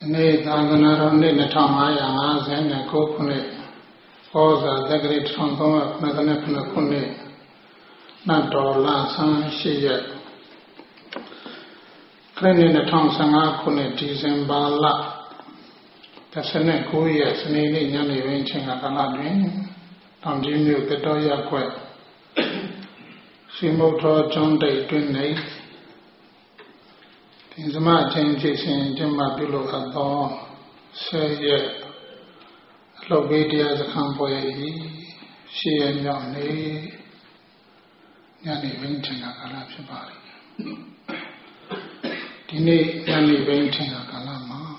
Nay, Tanganaro, Ninatamaya, and a coconut, Oza, the great Tonga, Naganapuna Kune, Nadola, San Shia, Cleaning the tongue Sanga Kune, Dizembala, the Senate Kuya, Snady, Yanni, Vinching at Aladrin, Tom Jimmy, the Doya Quet, Simoto, John Day, 28. In the margin, Jason, Jimma below at all, say yet, Lobedia the Camboy, she and Yanni, Yanni Vinting a Calapsabari. Dini Yanni Vinting a Calama.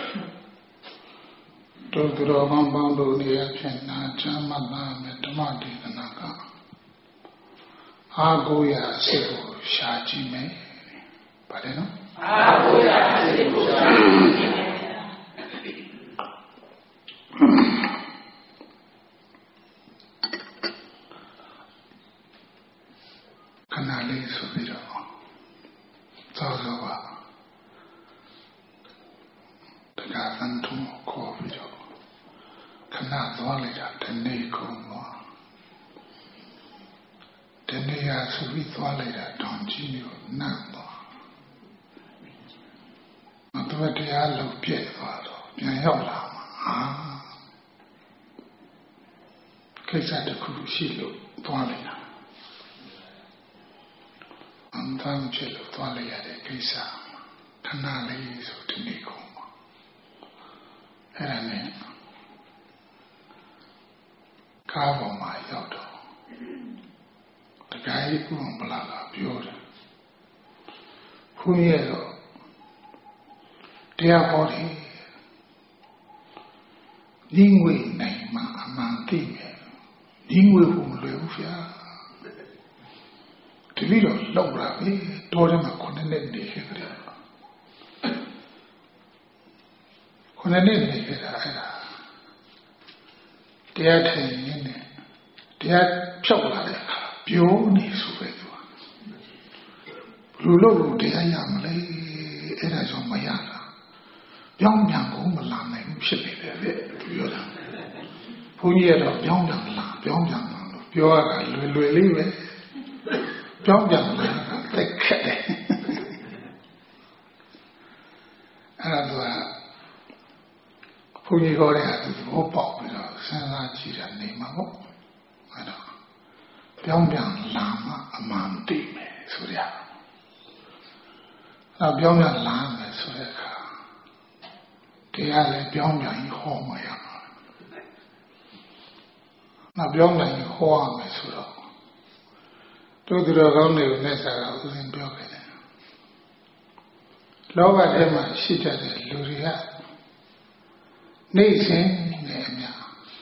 To the Roman Bondo, the action, Jamala, Metamati, the Naka. Agoya, Sebo, Shaji me. Padeno? Canali subito. Zozoa. The garden to coffee. Cannot valida the Nico. The Nia sweet valida don't you know. But the yellow piet Yola. Case the Kushilo, Polina. And then Chilo, Polia, the Kisa, Canali, so to Nico. And then Cavo my Yodo. The guy who Blaga, Bureau. Who yellow. Dear body, Ningwe name among female, Ningwe whom live the little Laura, Dorima Conanende Hegre. Conanende Hegre. Dear Tayin, dear Chola, Pioni Suvetua. Lulo, dear Yamley, Eras on Mayana. Young young woman, she did it. Puyer, young young, pure, live. Young young, like cat. And Puyer had to go pop with a Sanchi and name of I know. Young lama, a man deep, Surya. Now, young lama, Surya. Kaya beyond your home, my young. Now, beyond your home, my sweetheart. To the only necessary was in Biocan. Lower Emma, she did a Luria. Nation, Nemia.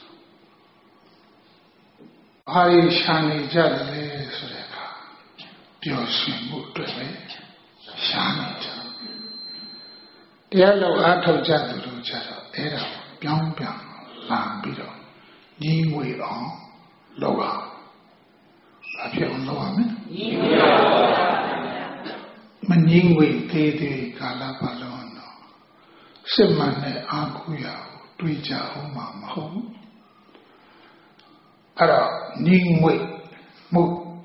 Hari Shani Jadale Sureka. Pure swim, good Shani. The yellow art of Jadu Jado, Era, Biang Biang, Lam Bido, Ningwe on, Loa. Appear on Loa, Maningwe, Tede, Galapalono, Simane, Akuya, Tuija, Homa, Home. Ara, Ningwe, Mo,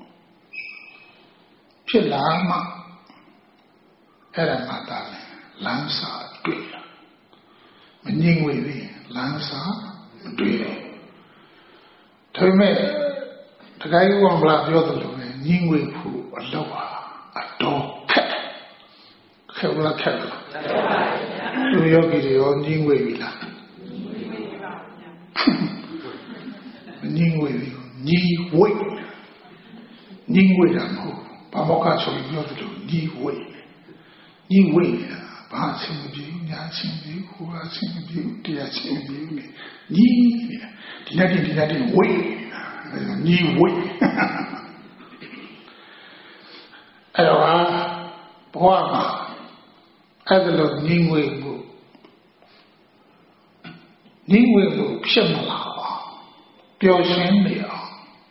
Chilama, Era Madame. Lansa Dui. Maningwe, Lansa Dui. Tell me, the guy who won't black the other way, Ningwe who a lower, a dog cat. Kevla Kevla. Do you get your Ningwe Villa? Ningwe, Ni Wait. Ningwe Damo, Pamoka, so you got to do Ni Wait. Ni Wait. Passing view, Yasin view, who are seeing view, dear seeing view, Ni, did way, Ni way. Hello, Boama, Adelo Ningwe book. Ningwe book, Shemala, Pure Shendia,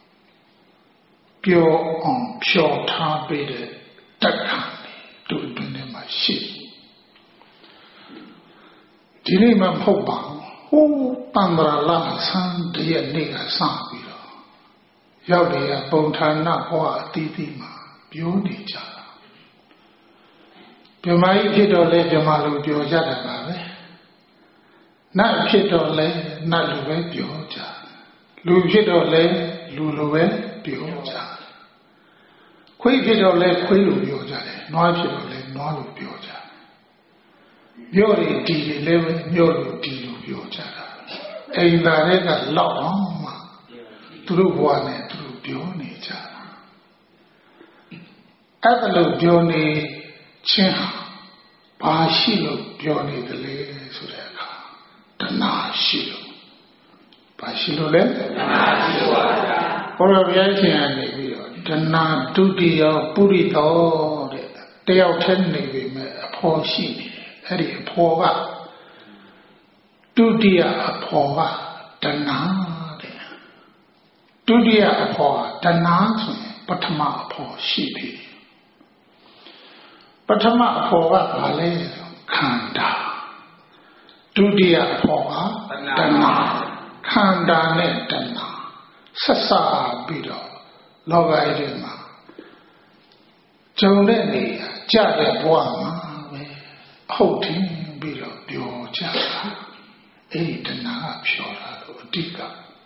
Pure on Pure Tabede, Takani, to do them a ship. ဒီနေ့မှမဟုတ်ပါဘူးဟိုးတန်ត្រာလဆန်းတရက်နေ့ကစပြီးတော့ရောက်တယ်ပုံဌာနဘဝအသီးသီးမှာပြောနေကြတာပြမကြီးဖြစ်တော့လဲပြမလိုပြောကြတာပါပဲနတ်ဖြစ်တော့လဲနတ်လိုပဲပြောကြလူဖြစ်တော့လဲလူလိုပဲပြောကြခွေးဖြစ်တော့လဲခွေးလိုပြောကြတယ်နွားဖြစ်တော့လဲနွားလိုပြောကြမြို့တွေဒီတွေလည်းပဲမြို့လိုဒီလိုပြောကြတာအိမ်သားတွေကလောက်အောင်မှသူတို့ဘဝနဲ့သူတို့ပြောနေကြတာအဲ့ဒါလို့ပြောနေချင်းဟာဘာရှိလို့ပြောနေတယ်လဲဆိုတဲ့အခါတဏှာရှိလို့ဘာရှိလို့လဲတဏှာရှိပါဗျာဘုရားဗျာရှင်ကနေပြီးတော့တဏှာဒုတိယပုရိသောတဲ့တယောက်တည်းနေပြီမဲ့အဖော်ရှိနေတယ်အဲ့ဒီအဖော်ကဒုတိယအဖော်ကတဏှာတဲ့ဒုတိယအဖော်ကတဏှာဆိုရင်ပထမအဖော်ရှိပြီပထမအဖော်ကဘာလဲခန္ဓာဒုတိယအဖော်ကတဏှာခန္ဓာနဲ့တဏှာဆက်စပ်ပြီးတော့လောကကြီးမှာကျုံတဲ့နေရာကြတဲ့ဘဝမှာပဲဟုတ်တယ်ပြီးတော့ပြောကြတာအဲ့ဒီတဏှာကဖြောတာလို့အတိတ်က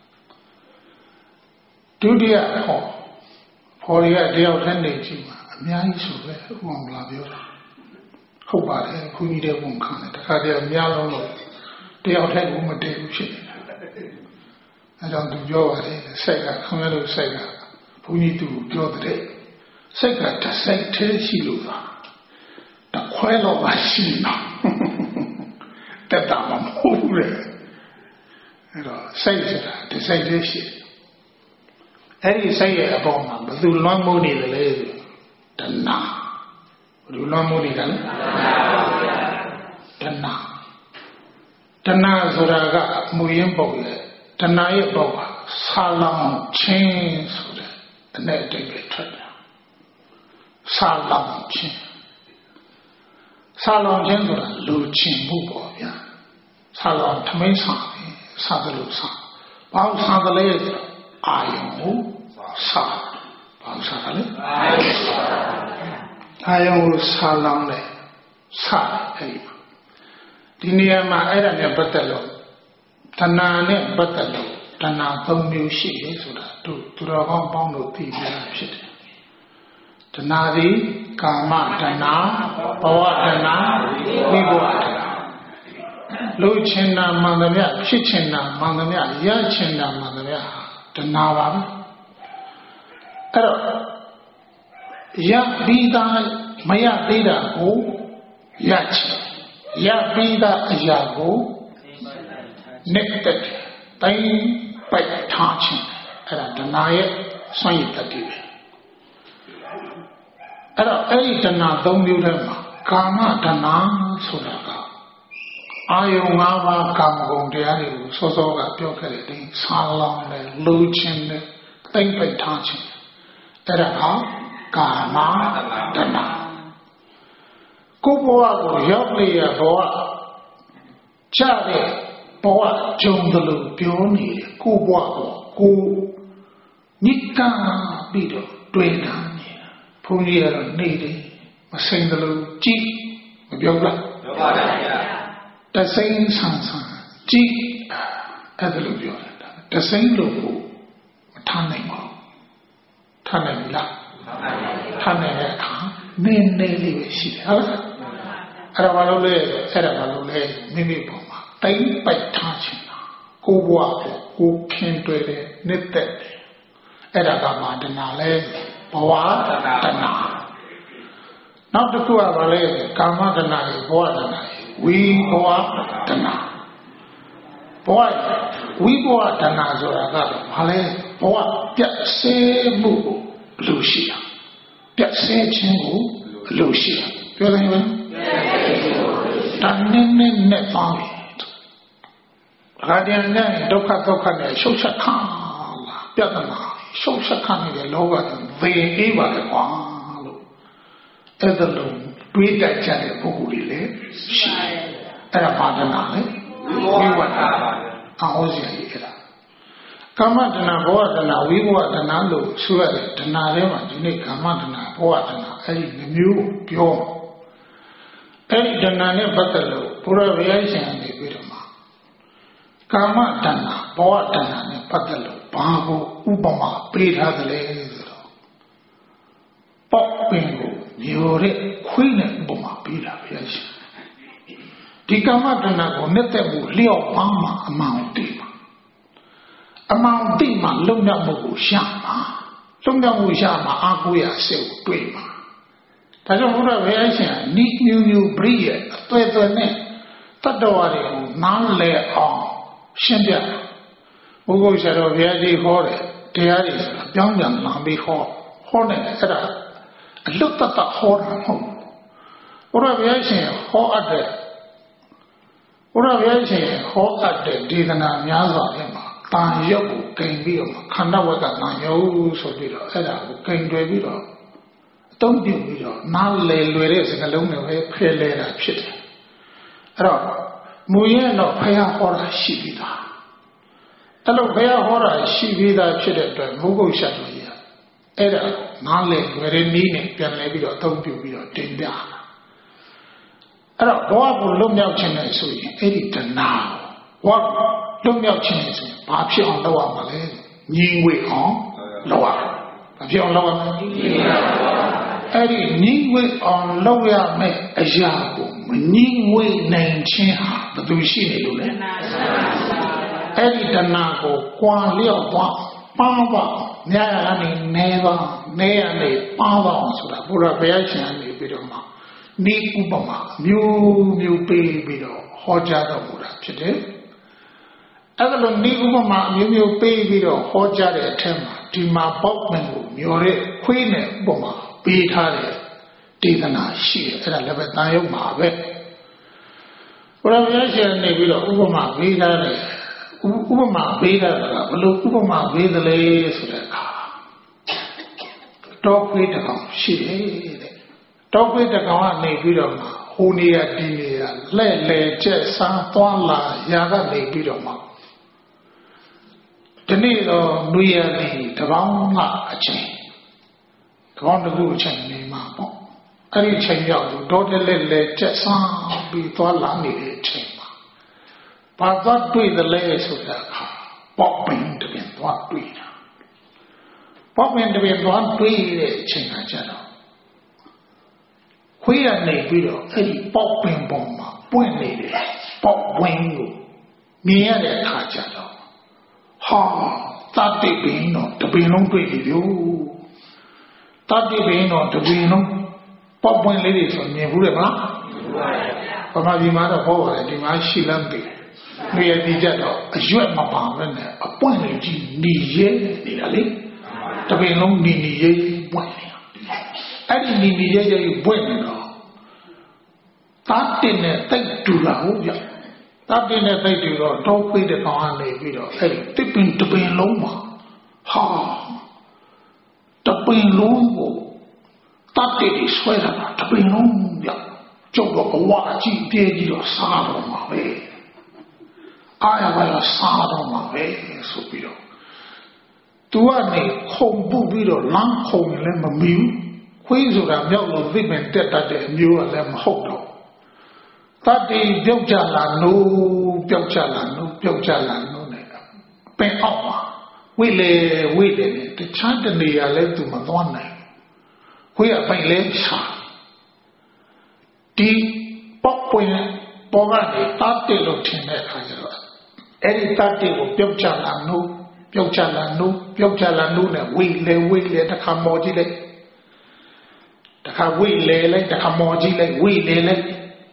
ဒုတိယအဖော်ဖော်ရတယောက်တည်းနေကြည့်မှာအများကြီးဆိုပဲဥပမာလာပြောတာဟုတ်ပါတယ်ခွန်ကြီးတဲ့ဝန်ခံတယ်တခါတည်းအများလုံးလို့တယောက်တည်းကိုမတည်ဘူးဖြစ်နေတာအဲကြောင့်သူပြောပါတယ်စိတ်ကခွန်ရလို့စိတ်ကဘုန်းကြီးသူပြောတဲ့စိတ်ကတစ်စိတ်သေးရှိလို့ပါတခွဲတော့မှရှိတော့တက်တာမဟုတ်ဘူးလေအဲတော့စိတ်ဆိုတာတစ်စိတ်သေးရှိအဲ့ဒီစိတ်ရဲ့အပေါ်မှာဘယ်သူလွှမ်းမိုးနေတယ်လဲဆိုတဏှာဘယ်သူလွှမ်းမိုးနေတယ်လဲတဏှာဆိုတာကမူရင်းပုံလေတဏှာရဲ့ပုံကဆာလောင်ခြင်းဆိုတဲ့အနဲ့အတိတ်ပဲထွက်တယ်ဆာလောင်ခြင်းဆိုတာလူချင်းမှုပေါ့ဗျာဆာလောင်ထမင်းဆောင်စားတယ်လို့စားဘာလို့စားတယ်လဲအာယုံကိုစားဘာလို့စားတယ်လဲအာယုံကိုစားလောင်တယ်စားအဲ့ဒီနေရာမှာအဲ့ဒါနဲ့ပတ်သက်လို့တဏှာနဲ့ပတ်သက်လို့တဏှာ၃မျိုးရှိတယ်ဆိုတာသူတော်ကောင်းပေါင်းလို့သိပြတာဖြစ်တယ်တဏှာသည်ကာမတဏှာဘဝတဏှာဝိဘဝတဏှာလူချင်တာမှန်သမျှဖြစ်ချင်တာမှန်သမျှရချင်တာမှန်သမျှတဏှာပါပဲအဲ့တော့ရပြီးသားမရသေးတာကိုရချင်ရပြီးသားအရာကိုနေတဲ့တိုင်းပိုက်ထားခြင်းအဲ့ဒါတဏှာရဲ့ဆွမ်းရည်တတ်တယ်ပဲအဲ့တော့အဲ့ဒီတဏှာ၃မျိုးထဲမှာကာမတဏှာဆိုတာကအာယုံ၅ပါးကာမဂုဏ်တရားတွေကိုစောစောကပြောခဲ့တဲ့ဒီဆာလောင်တယ်လူချင်းတယ်တိမ့်ပိတ်ထားခြင်းအဲ့ဒါကကာမတဏှာကိုယ်ဘဝကိုရောက်နေရဘဝကြတဲ့ဘဝကြုံတယ်လို့ပြောနေတယ်ကိုယ်ဘဝကိုကိုနိကံပြီးတော့တွေ့တာနေတာဘုန်းကြီးကတော့နေတယ်မစိမ့်တယ်လို့ကြည့်မပြောဘူးလားပြောပါဗျာတစိမ့်ဆန်းဆန်းကြည့်အဲ့ဒါလို့ပြောတာတစိမ့်လို့ကိုမထားနိုင်ပါဘူးထားနိုင်ပြီလားထားနိုင်တဲ့အခါနည်းနည်းလေးပဲရှိတယ်ဟုတ်လားအဲ့ဒါဘာလို့လဲမိမိပုံမှာတိမ့်ပိုက်ထားခြင်းကိုဘဝကိုခင်တွေ့တယ်နှစ်သက်တယ်အဲ့ဒါကမှတဏှာလဲဘဝတဏှာနောက်တစ်ခုကဘာလဲကာမတဏှာရဲ့ဘဝတဏှာဝိဘဝတဏှာဘဝဝိဘဝတဏှာဆိုတာကဘာလဲဘဝပြတ်ဆဲမှုကိုအလိုရှိတာပြတ်ဆဲခြင်းကိုအလိုရှိတာပြောတယ်မလားတဏှာနဲ့ပေါင်းရာဇန်နဲ့ဒုက္ခနဲ့ရှုပ်ချက်ခံပြတ်မှာရှုပ်ချက်ခံနေတဲ့လောကကြီးဝေအေးပါလေကွာလို့အဲ့ဒါလို့တွေးတတ်ကြတဲ့ပုဂ္ဂိုလ်တွေလည်းရှိတယ်အဲ့ဒါဘာတဏှာလဲဝိဝတ္တအောစရာကြီးအဲ့ဒါကာမတဏဘောဝတဏဝိဘဝတဏလို့ဆိုရတဲ့တဏထဲမှာဒီနေ့ကာမတဏဘောဝတဏအဲ့ဒီမျိုးပြောအဲ့ဒီတဏနဲ့ပတ်သက်လို့ဘုရားဗျာရှင်နေပြီးတော့မှာကာမတဏဘောဝတဏနဲ့ပတ်သက်လို့ဘာကိုဥပမာပေးထားသလဲဆိုတော့ပေါက်ပင်ကိုမျိုးတဲ့ခွေးနဲ့ဥပမာပေးတာဗျာရှင်ဒီကာမတဏကိုနဲ့တက်မှုလျော့ပါမှအမှန်တည်ပါအမှန်တည်မှလုံမြောက်မှုကိုရှာမှာလုံမြောက်မှုရှာမှာအာကိုရအစစ်ကိုတွေ့မှာဒါကြောင့်ဘုရားဗျာရှင်နိမျိုးပြည့်ရဲ့အသွဲသွဲနဲ့တတ္တဝါတွေကိုနားလည်အောင်ရှင်းပြဘုရားဆရာတော်ဘုရားကြီးဟောတယ်တရားတွေဆိုတာပြောင်းပြန်လာပြီးဟောနေတယ်အဲ့ဒါအလွတ်တတ်ဟောတာမဟုတ်ဘုရားဗျာရှင်ဟောအပ်တဲ့ဘုရားဗျာရှင်ဟောအပ်တဲ့ဒေသနာများစွာထဲမှာတန်ရုပ်ကိုဂိမ်ပြီးတော့ခန္ဓာဝက်ကတန်ရုပ်ဆိုပြီးတော့အဲ့ဒါကိုဂိမ်တွယ်ပြီးတော့အသုံးပြုပြီးတော့နားလည်လွယ်တဲ့စကားလုံးတွေပဲဖယ်လဲတာဖြစ်တယ်အဲ့တော့မူရင်တော့ဘုရားဟောတာရှိပြီးသားအဲ့လိုဘုရားဟောတာရှိပြီးသားဖြစ်တဲ့အတွက်ဘုဂုတ်ရှတ်တော်ကြီးအဲ့ဒါနားလည်လွယ်တဲ့နည်းနဲ့ပြန်လဲပြီးတော့အသုံးပြုပြီးတော့တင်ပြအဲ့တော့ဘောကလွတ်မြောက်ခြင်းနဲ့ဆိုရင်အဲ့ဒီတဏှာဘောလွတ်မြောက်ခြင်းနဲ့ဆိုရင်ဘာဖြစ်အောင်လုပ်ရမှာလဲငြိမ်ဝေအောင်လုပ်ရမှာဘာဖြစ်အောင်လုပ်ရမလဲအဲ့ဒီငြိမ်ဝေအောင်လုပ်ရမယ်အရာကိုမငြိမ်ဝေနိုင်ခြင်းဟာဘယ်သူရှိနေလို့လဲအဲ့ဒီတဏှာကိုကွာလျော့သွားပါပါညရကနေနေပါနေရနေပါပါဆိုတာဘုရားဘုရားရှင်ကနေပြီးတော့မှနိဥပမာမျိုးပေးပြီးတော့ဟောကြားတော်မူတာဖြစ်တယ်အဲ့ဒါလိုနိဥပမာမျိုးပေးပြီးတော့ဟောကြားတဲ့အထက်မှာဒီမှာပေါက်ပင်ကိုမျောတဲ့ခွေးနဲ့ဥပမာပေးထားတဲ့ဒေသနာရှိတယ်အဲ့ဒါလည်းပဲတန်ရုပ်မှာပဲဘုရားဘုရားရှင်နေပြီးတော့ဥပမာပေးထားတဲ့ဥပမာပေးတာကဘလို့ဥပမာပေးသလဲဆိုတဲ့အခါတောခွေးတစ်ကောင်ရှိတယ်တဲ့တောခွေးတစ်ကောင်ကနေပြီးတော့မှဟိုနေရဒီနေရလှဲ့လေကျက်စားသွားလာရာကနေပြီးတော့မှဒီနေ့တော့လူရည်တပေါင်းကအချိန်တပေါင်းတစ်ခုအချိန်နေမှာပေါ့အဲ့ဒီအချိန်ရောက်တော့တဲ့လေကျက်စားပြီးသွားလာနေတဲ့အချိန်ဘာသာတွေ့တယ်လဲဆိုတာပေါက်ပင်တပင်သွားတွေ့တာပေါက်ပင်တပင်သွားတွေ့တဲ့အချိန်ကကြတော့ခွေးရနေပြီးတော့အဲ့ဒီပေါက်ပင်ပေါ်မှာပွင့်နေတယ်ပေါက်ဝင်းကိုမြင်ရတဲ့အခါကျတော့ဟာတတိပင်တော့တပင်လုံးတွေ့ပြီလို့တတိပင်တော့တပင်လုံးပေါက်ပွင့်လေးတွေဆိုမြင်ဘူးလေမလားပမာဒီမှာတော့ဟောပါတယ်ဒီမှာရှိလမ်းပြီနေရာဒီကြတော့အရွက်မပါဘဲနဲ့အပွင့်လေးကြီးနေရဲနေတာလေတပင်လုံးနေရဲပွင့်နေတာအဲ့ဒီနေရဲပွင့်နေတော့တတ်တဲ့တိတ်တူလာဟုတ်ကြတတ်တဲ့တိတ်တူတော့တောခွေးတဲ့ကောင်ကနေပြီးတော့အဲ့ဒီတစ်ပင်တပင်လုံးမှာဟာတပင်လုံးကိုတတ်တဲ့ဆွဲတာတပင်လုံးပြကျုပ်တော့ဘဝအကြည့်တဲကြီးတော့စားတော့မှာပဲအားရပါလားစားတော့မှာပဲဆိုပြီးတော့သူကနေခုံပုတ်ပြီးတော့လမ်းခုံလည်းမမီဘူးခွေးဆိုတာမြောက်လို့သိပင်တက်တတ်တဲ့အမျိုးကလည်းမဟုတ်တော့တတ်တည်ပြုတ်ကြလာနိုးပြုတ်ကြလာနိုးပြုတ်ကြလာနိုးနေတာပင်အောက်မှာဝိလေနဲ့တခြားတနေရာလဲသူမသွားနိုင်ခွေးကပိုင်လဲချာဒီပေါက်ပွင့်ပေါ်ကနေတတ်တယ်လို့ထင်တဲ့အခါကျတော့အဲ့ဒီတတ်တယ်ကိုပြုတ်ကြလာနိုးပြုတ်ကြလာနိုးနဲ့ဝိလေတခါမော်ကြည့်လိုက်တခါဝိလေလိုက်တခါမော်ကြည့်လိုက်ဝိလေလိုက်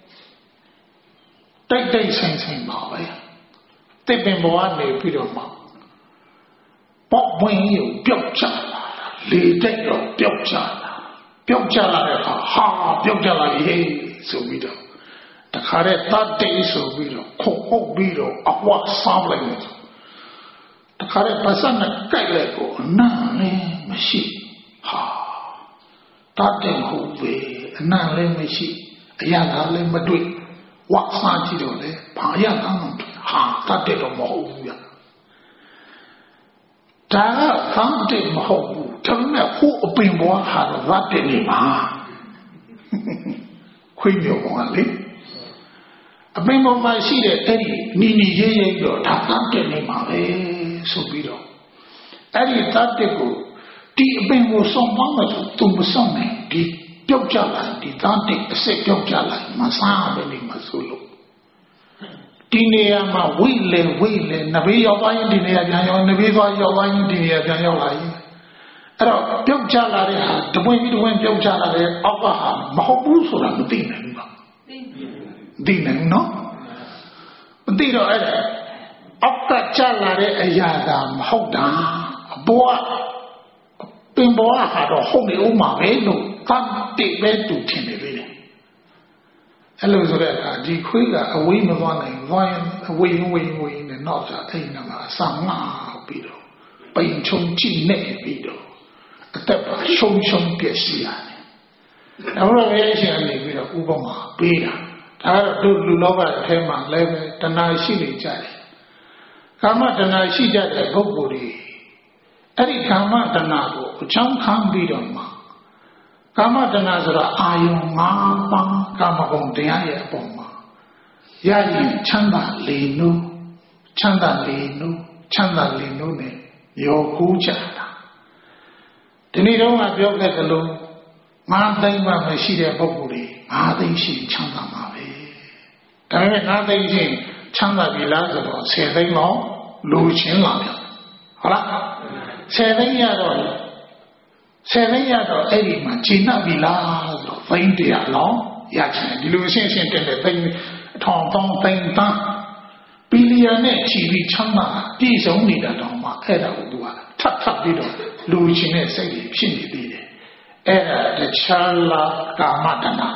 တိုက်ဆိုင်ပါပဲတစ်ပင်ပေါ်ကနေပြီးတော့မှပေါက်ပွင့်ကိုပြုတ်ကြလာလေတိုက်တော့ပြုတ်ကြလာတဲ့အခါဟာပြုတ်ကြလာပြီဆိုပြီးတော့တခါတည်းတတ်တယ်ဆိုပြီးတော့ခုတ်ပုတ်ပြီးတော့အဝတ်စားလိုက်တယ်တခါတည်းပါစနဲ့ကြိုက်လိုက်ကိုအနံ့လည်းမရှိဟာတတ်တယ်ဟုတ်ပဲအနံ့လည်းမရှိအရာလည်းမတွေ့ဝတ်စားကြည့်တော့လေဘာရကောင်းတော့ဟာဟာတတ်တယ်တော့မဟုတ်ဘူးဗျာဒါကသတ်တယ်မဟုတ်ဘူးဒါပေမဲ့ဟိုအပင်ဘွားဟာတော့သတ်တယ်နေမှာခွေးမျိုးကလေအပင်ပေါ်မှာရှိတဲ့အဲ့ဒီနီနီရဲရဲတော့ဒါသတ်တယ်နေမှာပဲဆိုပြီးတော့အဲ့ဒီသတ်တယ်ကိုဒီအပင်ကိုဆုံးပေါင်းမှဆိုသူမဆုံးနိုင်ဒီပြုတ်ကြလာဒီသတ်တယ်အစစ်ပြုတ်ကြလာမစားပဲနေမှာဆိုလို့ဒီနေရာမှာဝိလေနဘေးရောက်သွားရင်ဒီနေရာပြန်ရောက်နဘေးသွားရောက်သွားရင်ဒီနေရာပြန်ရောက်လာရင်အဲ့တော့ပြုတ်ချလာတဲ့ဟာတပွင့်ပြီးတပွင့်ပြုတ်ချလာတဲ့အောက်ကဟာမဟုတ်ဘူးဆိုတာမသိနိုင်ဘူးပါသိနိုင်နော်မသိတော့အဲ့ဒါအောက်ကချလာတဲ့အရာကမဟုတ်တာအပေါ်ပင်ပေါ်ဟာတော့ဟုတ်နေဦးမှာပဲလို့သတ်တိပဲတူထင်နေပြီလေအဲ့လိုဆိုတဲ့အခါဒီခွေးကအဝေးမသွားနိုင်သွားရင်အဝေးနဲ့နောက်စားအိမ်မှာအဆောင်ငါပြီးတော့ပိန်ချုံကြည့်နေပြီးတော့အသက်ပါရှုံပြည့်စီရတယ်။ဒါတော့ပဲရှင်အနေပြီးတော့ဥပမာပေးတာဒါကတော့လူလောကအထဲမှာလည်းပဲတဏှာရှိနေကြတယ်။ကာမတဏှာရှိကြတဲ့ပုဂ္ဂိုလ်တွေအဲ့ဒီကာမတဏှာကိုအကြောင်းခံပြီးတော့မှကာမတဏှာဆိုတာအာယုံ၅ပါးကာမဂုဏ်တရားရဲ့အပေါ်မှာရရင်ချမ်းသာလေနုနဲ့ရောကူးကြတာဒီနေ့တော့ပြောခဲ့သလို5သိန်းမှမရှိတဲ့ပုဂ္ဂိုလ်တွေ5သိန်းရှိချမ်းသာမှာပဲဒါပေမဲ့5သိန်းရှိချမ်းသာပြီလားဆိုတော့10သိန်းတော့လိုချင်လာတယ်ဟုတ်လား10သိန်းရတော့အဲ့ဒီမှာချိန်နှပ်ပြီလားဆိုတော့သိန်း100လောက်ရချင်ဒီလိုအရှင်းတက်တဲ့သိန်း1000သိန်းတန်းဘီလီယံနဲ့ချီပြီးချမ်းသာပြည့်စုံနေတာတောင်မှအဲ့ဒါကိုသူကထပ်ပြီးတော့လူချင်းတဲ့စိတ်တွေဖြစ်နေသေးတယ်အဲ့ဒါတခြားလာကာမတဏှာ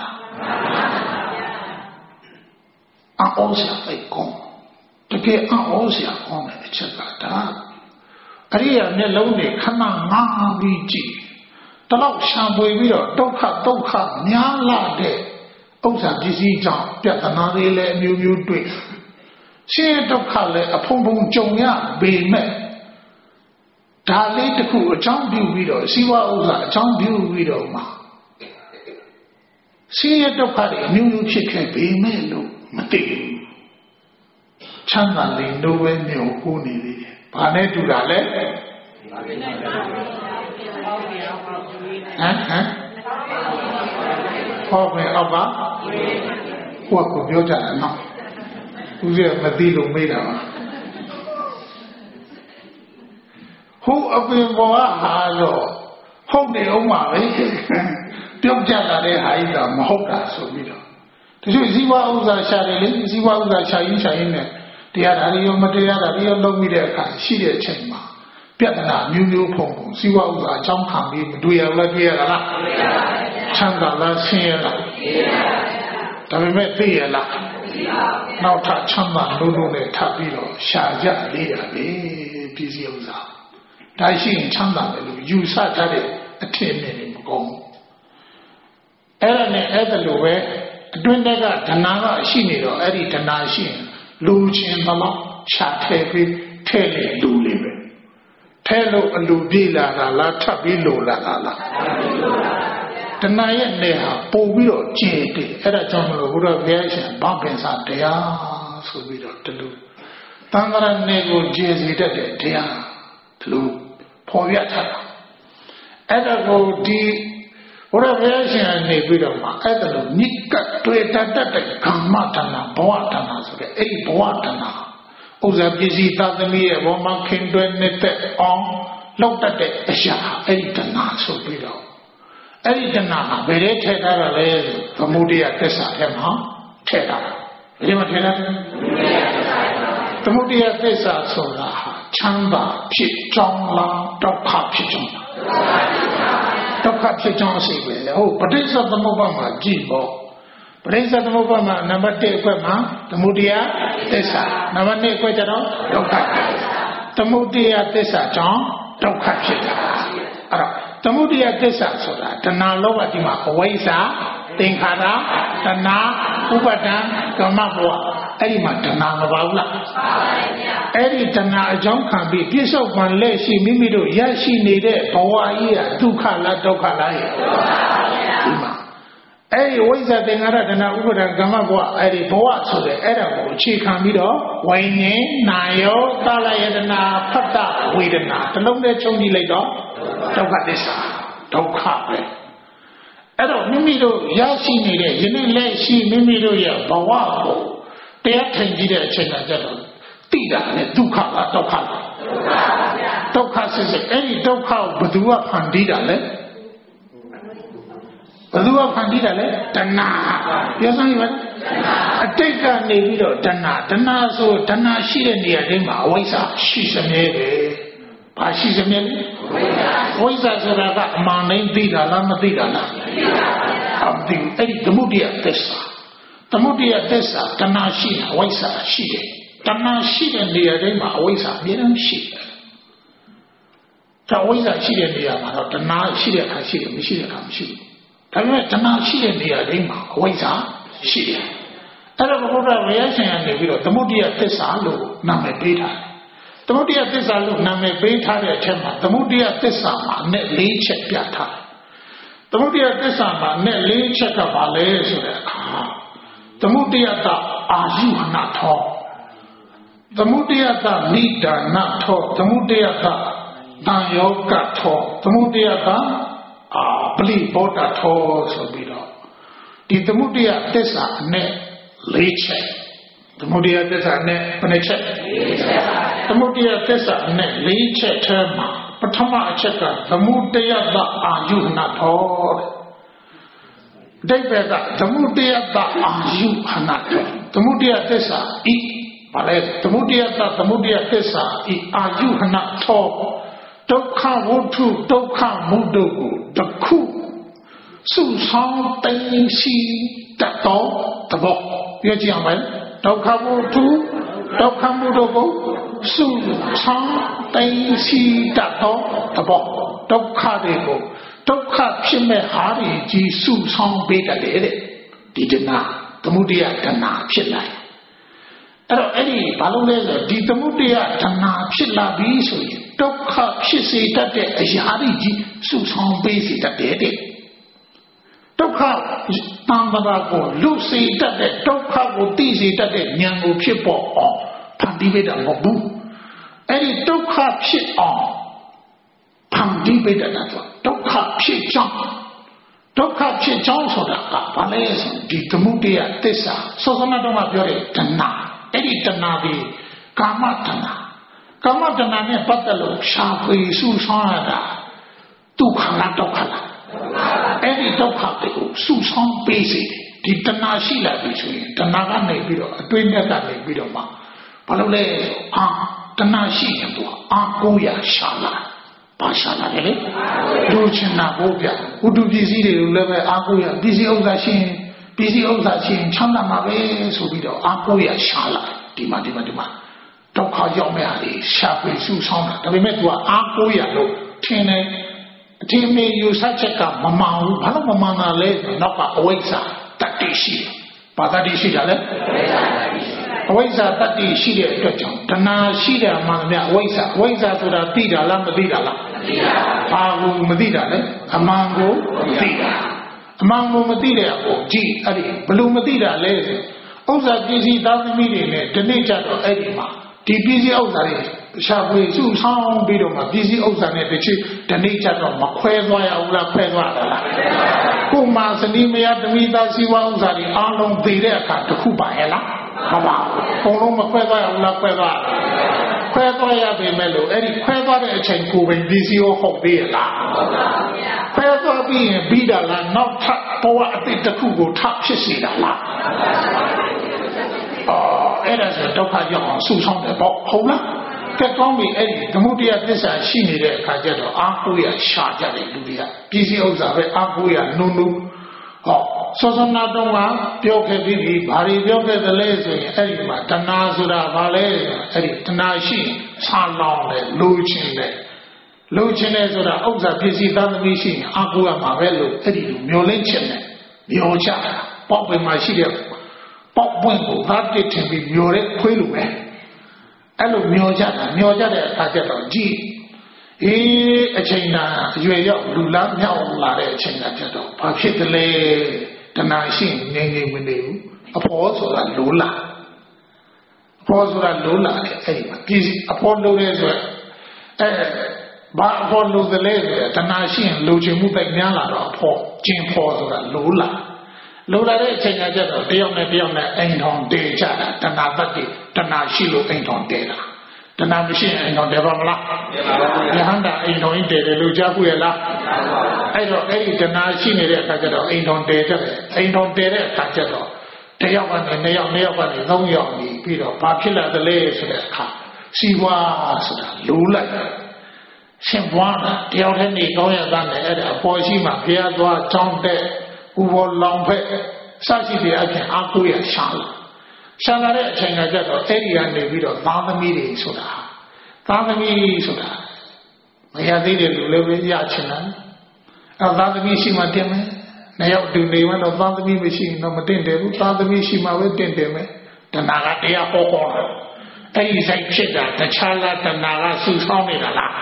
အောစရာပဲကောတကယ်အောစရာကောတဲ့အချက်ကဒါအရိယာမျက်လုံးတွေခဏငားပြီးကြည့်တလောက်ရှာပွေပြီးတော့ဒုက္ခများလာတဲ့ဥစ္စာပစ္စည်းကြောင့်ပြဿနာတွေလည်းအမျိုးမျိုးတွေ့ရှင်းဒုက္ခလည်းအဖုံဖုံကြုံရပေမဲ့ဒါလေးတစ်ခုအကြောင်းပြုပြီးတော့စီဝဥစ္စာအကြောင်းပြုပြီးတော့မှရှင်းရဒုက္ခတွေအမျိုးမျိုးဖြစ်ခဲ့ပေမဲ့လို့မသိဘူးချမ်းသာလေနိုးပဲမျိုးကိုနေသေးတယ်ဘာနဲ့တူတာလဲဟောပဲအောက်ကဟိုကပြောကြတယ်နော်ဦးဇေမသိလို့မေးတာပါဟိုအပင်ပေါ်ဟာတော့ဟုတ်နေအောင်ပါပဲပြုတ်ကြလာတဲ့ဟာကြီးကမဟုတ်တာဆိုပြီးတော့တချို့ဇီဝဥစ္စာရှာတယ်လေဇီဝဥစ္စာရှာရင်းနဲ့တရားဓာတ်ရောမတရားဓာတ်ရောလုံးပြီးတဲ့အခါရှိတဲ့အချိန်မှာပြဿနာမျိုးဖုံဇီဝဥစ္စာအကြောင်းခံပြီးမတွေ့ရလားတွေ့ရလားချမ်းသာလားဆင်းရဲလားဒါပေမဲ့သိရလားနောက်ထပ်ချမ်းသာလို့နဲ့ထပ်ပြီးတော့ရှာကြလေးရလေပစ္စည်းဥစ္စာဒါရှိရင်ချမ်းသာတယ်လို့ယူဆတတ်တဲ့အထင်နဲ့မကောင်းဘူးအဲ့ဒါနဲ့အဲ့ဒါလိုပဲအတွင်းတက်ကဒနာကရှိနေတော့အဲ့ဒီဒနာရှိရင်လူချင်းတော့ရှာထဲပြီးထဲလေလူလေးပဲထဲလို့အလူပြေးလာတာလားထပ်ပြီးလိုလာတာလားတဏှာရဲ့နေဟာပို့ပြီးတော့ကျင့်တယ်အဲ့ဒါကြောင့်မလို့ဘုရားဘုရားရှင်ဘာပင်စာတရားဆိုပြီးတော့တလူတန်ခါရနေကိုကျေစီတတ်တဲ့တရားတလူဖော်ပြထားတာအဲ့ဒါကိုဒီဘုရားဘုရားရှင်ကနေပြီးတော့မှအဲ့ဒါလိုညစ်ကပ်တွေ့တတ်တဲ့ကာမတဏှာဘဝတဏှာဆိုတဲ့အဲ့ဒီဘဝတဏှာဥစ္စာပစ္စည်းသာသမီရဲ့ဘောမခင်တွဲနေတဲ့အောင်လောက်တတ်တဲ့အရာအဲ့ဒီတဏှာဆိုပြီးတော့အဲ့ဒီတဏှာဟာဘယ်ထဲထည့်ထားတာလဲသမုဒိယသစ္စာထဲမှာထည့်ထားတာဘယ်မှာထည့်ထားလဲသမုဒိယသစ္စာဆိုတာဟာချမ်းသာဖြစ်ကြောင်းလားဒုက္ခဖြစ်ကြောင်းလားဒုက္ခဖြစ်ကြောင်းအစိပဲလေဟုတ်ပဋိစ္စသမုပ္ပါဒ်မှာကြည့်ပေါ့ပဋိစ္စသမုပ္ပါဒ်မှာနံပါတ်1အခွက်မှာသမုဒိယသစ္စာနံပါတ်2အခွက်ကျတော့ဒုက္ခသမုဒိယသစ္စာကြောင့်ဒုက္ခဖြစ်တာအဲ့တော့သမုဒိယသစ္စာဆိုတာတဏှာလောဘဒီမှာအဝိဇ္ဇာသင်္ခါရတဏှာဥပါဒံကမ္မဘဝအဲ့ဒီမှာတဏှာမပါဘူးလားအဲ့ဒီတဏှာအကြောင်းခံပြီးပြစ္ဆုတ်ပန်လက်ရှိမိမိတို့ရရှိနေတဲ့ဘဝကြီးကဒုက္ခလားဒုက္ခလားရဲ့ဒီမှာအဲ့ဒီဝိဇ္ဇာသင်္ခါရတဏှာဥပါဒကမ္မဘဝအဲ့ဒီဘဝဆိုတဲ့အဲ့ဒါကိုအခြေခံပြီးတော့ဝိညာဉ်နာယောသလယတနာဖတ္တဝေဒနာတလုံးနဲ့ချုပ်ကြည့်လိုက်တော့ဒုက္ခသစ္စာဒုက္ခပဲအဲ့တော့မိမိတို့ရရှိနေတဲ့ယနေ့လက်ရှိမိမိတို့ရဲ့ဘဝကိုတရားထိုင်ကြည့်တဲ့အချိန်ကကြတော့သိတာနဲ့ဒုက္ခလားဒုက္ခလားဒုက္ခစစ်စစ်အဲ့ဒီဒုက္ခကိုဘယ်သူကဖန်တီးတာလဲဘယ်သူကဖန်တီးတာလဲတဏှာပြောစမ်းရပါအတိတ်ကနေပြီးတော့တဏှာဆိုတဏှာရှိတဲ့နေရာတိုင်းမှာအဝိဇ္ဇာရှိစမြဲပဲဘာရှိစမြဲလဲဝိဇ္ဇာဆိုတာကအမှန်တိုင်းသိတာလားမသိတာလားမသိဘူးအဲ့ဒီသမုဒိယသစ္စာသမုဒိယသစ္စာတဏှာရှိတာဝိဇ္ဇာရှိတယ်တဏှာရှိတဲ့နေရာတိုင်းမှာအဝိဇ္ဇာအမြဲတမ်းရှိတယ်ဒါဝိဇ္ဇာရှိတဲ့နေရာမှာတော့တဏှာရှိတဲ့အခါရှိတယ်မရှိတဲ့အခါမရှိဘူးဒါပေမဲ့တဏှာရှိတဲ့နေရာတိုင်းမှာအဝိဇ္ဇာရှိတယ်အဲ့တော့ဘုရားဝေယရှင်ကနေပြီးတော့သမုဒိယသစ္စာလို့နာမည်ပေးထားတယ်သမုဒိယသစ္စာလို့နာမည်ပေးထားတဲ့အထက်မှာသမုဒိယသစ္စာမှာနဲ့၄ချက်ပြထားတယ်သမုဒိယသစ္စာမှာနဲ့၄ချက်ကဘာလဲဆိုတဲ့အခါသမုဒိယတအာယုဟနထောသမုဒိယတနိဒာနထောသမုဒိယတတန်ယောကထောသမုဒိယတပလိဘောဓထောဆိုပြီးတော့ဒီသမုဒိယသစ္စာနဲ့၄ချက်သမုဒိယသစ္စာနဲ့ဘယ်နှချက်သမုဒိယသစ္စာနဲ့၄ချက်ထဲမှာပထမအချက်ကသမုဒိယတအာယုဟနထောဒိဗ္ဗေကသမုဒိယတအာယုဟနထောသမုဒိယသစ္စာဤဘာလဲသမုဒိယတသမုဒိယသစ္စာဤအာယုဟနထောဒုက္ခဝတ္ထုဒုက္ခမုဒ္ဒကိုတခုစုဆောင်သိရှိတတ်သောသဘောပြောကြည့်အောင်မယ်ဒုက္ခဝတ္ထုဒုက္ခမုဒ္ဒကိုစုဆောင်သိရှိတတ်သောသဘောဒုက္ခတွေကိုဒုက္ခဖြစ်မဲ့ဟာတွေကြီးစုဆောင်ပေးတတ်တယ်တဲ့ဒီတဏှာသမုဒိယတဏှာဖြစ်လာအဲ့တော့အဲ့ဒီဘာလို့လဲဆိုဒီသမုဒိယတဏှာဖြစ်လာပြီဆိုရင်ဒုက္ခဖြစ်စေတတ်တဲ့အရာတွေကြီးစုဆောင်ပေးစေတတ်တယ်တဲ့ဒုက္ခတံပဒါကိုလူစေတတ်တဲ့ဒုက္ခကိုသိစေတတ်တဲ့ဉာဏ်ကိုဖြစ်ပေါ်အောင်ဖန်တီးပေးတာမဟုတ်ဘူးအဲ့ဒီဒုက္ခဖြစ်အောင်ဖန်တီးပေးတတ်တာဆိုဒုက္ခဖြစ်ကြောင်းဆိုတာကဘာလဲဆိုဒီသမုဒိယသစ္စာစောစောကတော့ပြောတဲ့တဏှာအဲ့ဒီတဏှာဒီကာမတဏှာနဲ့ပတ်သက်လို့ရှားဖွေစုဆောင်ရတာဒုက္ခလားဒုက္ခလားအဲ့ဒီဒုက္ခတွေကိုစုဆောင်ပေးစေတယ်ဒီတဏှာရှိလာပြီဆိုရင်တဏှာကနေပြီးတော့အတွင်းနဲ့ကနေပြီးတော့မှဘာလို့လဲတဏှာရှိရင်သူအာကိုရရှာလာဘာရှာလာလဲလူချင်တာဘို့ပြဝတ္ထုပစ္စည်းတွေကိုလည်းပဲအာကိုရပစ္စည်းဥစ္စာရှိရင်ချမ်းသာမှာပဲဆိုပြီးတော့အာကိုရရှာလာဒီမှာဒုက္ခရောက်မဲ့ဟာတွေရှာဖွေစုဆောင်တာဒါပေမဲ့သူကအာကိုရလို့ထင်တယ်အထင်မြင်ယူဆချက်ကမမှန်ဘူးဘာလို့မမှန်တာလဲနောက်က အဝိဇ္ဇာတတ္တိရှိတယ်ဘာတတ္တိရှိတာလဲအဝိဇ္ဇာတတ္တိရှိတဲ့အတွက်ကြောင့်တဏှာရှိတယ်မှန်တယ်အဝိဇ္ဇာဆိုတာသိတာလားမသိတာလားမသိတာဘာကိုမသိတာလဲအမှန်ကိုသိတာအမှန်ကိုမသိတဲ့အပေါ်ကြည့်အဲ့ဒီဘယ်လိုမသိတာလဲဆိုဥစ္စာပစ္စည်းသားသမီးတွေနဲ့ဒီနေ့ကျတော့အဲ့ဒီမှာဒီပစ္စည်းဥစ္စာတွေရှာဖွေစုဆောင်ပြီးတော့မှပစ္စည်းဥစ္စာနဲ့တစ်ချိဒီနေ့ကျတော့မခွဲသွားရဘူးလားခွဲသွားတာလားကိုမှစနီးမရသမီးသားစီဝါဥစ္စာတွေအားလုံးသိတဲ့အခါတစ်ခုပါရဲ့လားမပါဘူးအကုန်လုံးမခွဲသွားရဘူးလားခွဲသွားရပေမဲ့လို့အဲ့ဒီခွဲသွားတဲ့အချိန်ကိုပဲပစ္စည်းရောဟုတ်သေးရဲ့လားဟုတ်ပါဘူးခွဲသွားပြီးရင်ပြီးတာလားနောက်ထပ်ဘဝအတိတ်တစ်ခုကိုထပ်ဖြစ်စေတာလားအဲ့ဒါဆိုဒုက္ခရောက်အောင်စုဆောင်တယ်ပေါ့ဟုတ်လားကဲကောင်းပြီအဲ့ဒီသမုဒိယသစ္စာရှိနေတဲ့အခါကျတော့အာကိုရရှာကြတယ်လူတွေကပစ္စည်းဥစ္စာပဲအာကိုရနုံစောစောနာတော့ကပြောခဲ့ပြီးဘာတွေပြောခဲ့သလဲဆိုရင်အဲ့ဒီမှာတဏှာဆိုတာဘာလဲအဲ့ဒီတဏှာရှိဆာလောင်တယ်လိုချင်တယ်ဆိုတာဥစ္စာပစ္စည်းသားသမီးရှိရင်အာကိုရမှာပဲလို့အဲ့ဒီလိုမျောလင့်ချက်နဲ့မျောချတာပေါ့ပင်မှာရှိတဲ့ပေါက်ပွင့်ကိုသားတစ်ထင်ပြီးမျောတဲ့ခွေးလိုပဲအဲ့လိုမျောကြတဲ့အခါကျတော့ကြည်အချိန်သာအရွယ်ရောက်လူလားမြောက်လာတဲ့အချိန်ကကျတော့ဘာဖြစ်တယ်လဲတဏှာရှိနေနေမနေဘူးအဖော်ဆိုတာလိုလာအဖော်ဆိုတာလိုလာတယ်အဲ့ဒီမှာပြည်အဖော်လိုတယ်ဆိုတော့ဘာအဖော်လိုတယ်လဲဆိုတော့တဏှာရှိရင်လိုချင်မှုပဲများလာတော့အဖော်ကျင်ဖော်ဆိုတာလိုလာတဲ့အချိန်ကကျတော့တယောက်နဲ့အိမ်ထောင်တည်ကြတာတဏှာတတ်တယ်တဏှာရှိလို့အိမ်ထောင်တည်တာတဏှာမရှိရင်အိမ်ထောင်တည်ပါမလားယဟန္တာအိမ်ထောင်တည်တယ်လို့ကြားဘူးရလားအဲ့တော့အဲ့ဒီတဏှာရှိနေတဲ့အခါကျတော့အိမ်ထောင်တည်တယ်အိမ်ထောင်တည်တဲ့အခါကျတော့တယောက်ကနေနှစ်ယောက်ကနေသုံးယောက်နေပြီးတော့ဘာဖြစ်လာသလဲဆိုတဲ့အခါစီဝါဆိုတာလိုလိုက်ရှင်ဘွားတယောက်တည်းနေကောင်းရသားနဲ့အဲ့ဒါအပေါ်ရှိမှဘုရားသွားကြောင်းတဲ့ဥဘောလောင်ဖက်စရှိတဲ့အပြင်အကူရရှာလာတဲ့အချိန်ကကျတော့အဲ့ဒီကနေပြီးတော့သားသမီးတွေဆိုတာမရသေးတဲ့လူလည်းပဲရချင်တယ်အဲ့သားသမီးရှိမှတင်မယ်နှစ်ယောက်တူနေမှတော့သားသမီးမရှိရင်တော့မတင်တယ်ဘူးသားသမီးရှိမှပဲတင်တယ်မယ်တဏှာကတရားဟောတာအဲ့ဒီဆိုင်ဖြစ်တာတခြားလားတဏှာကစူဆောင်းနေတာလား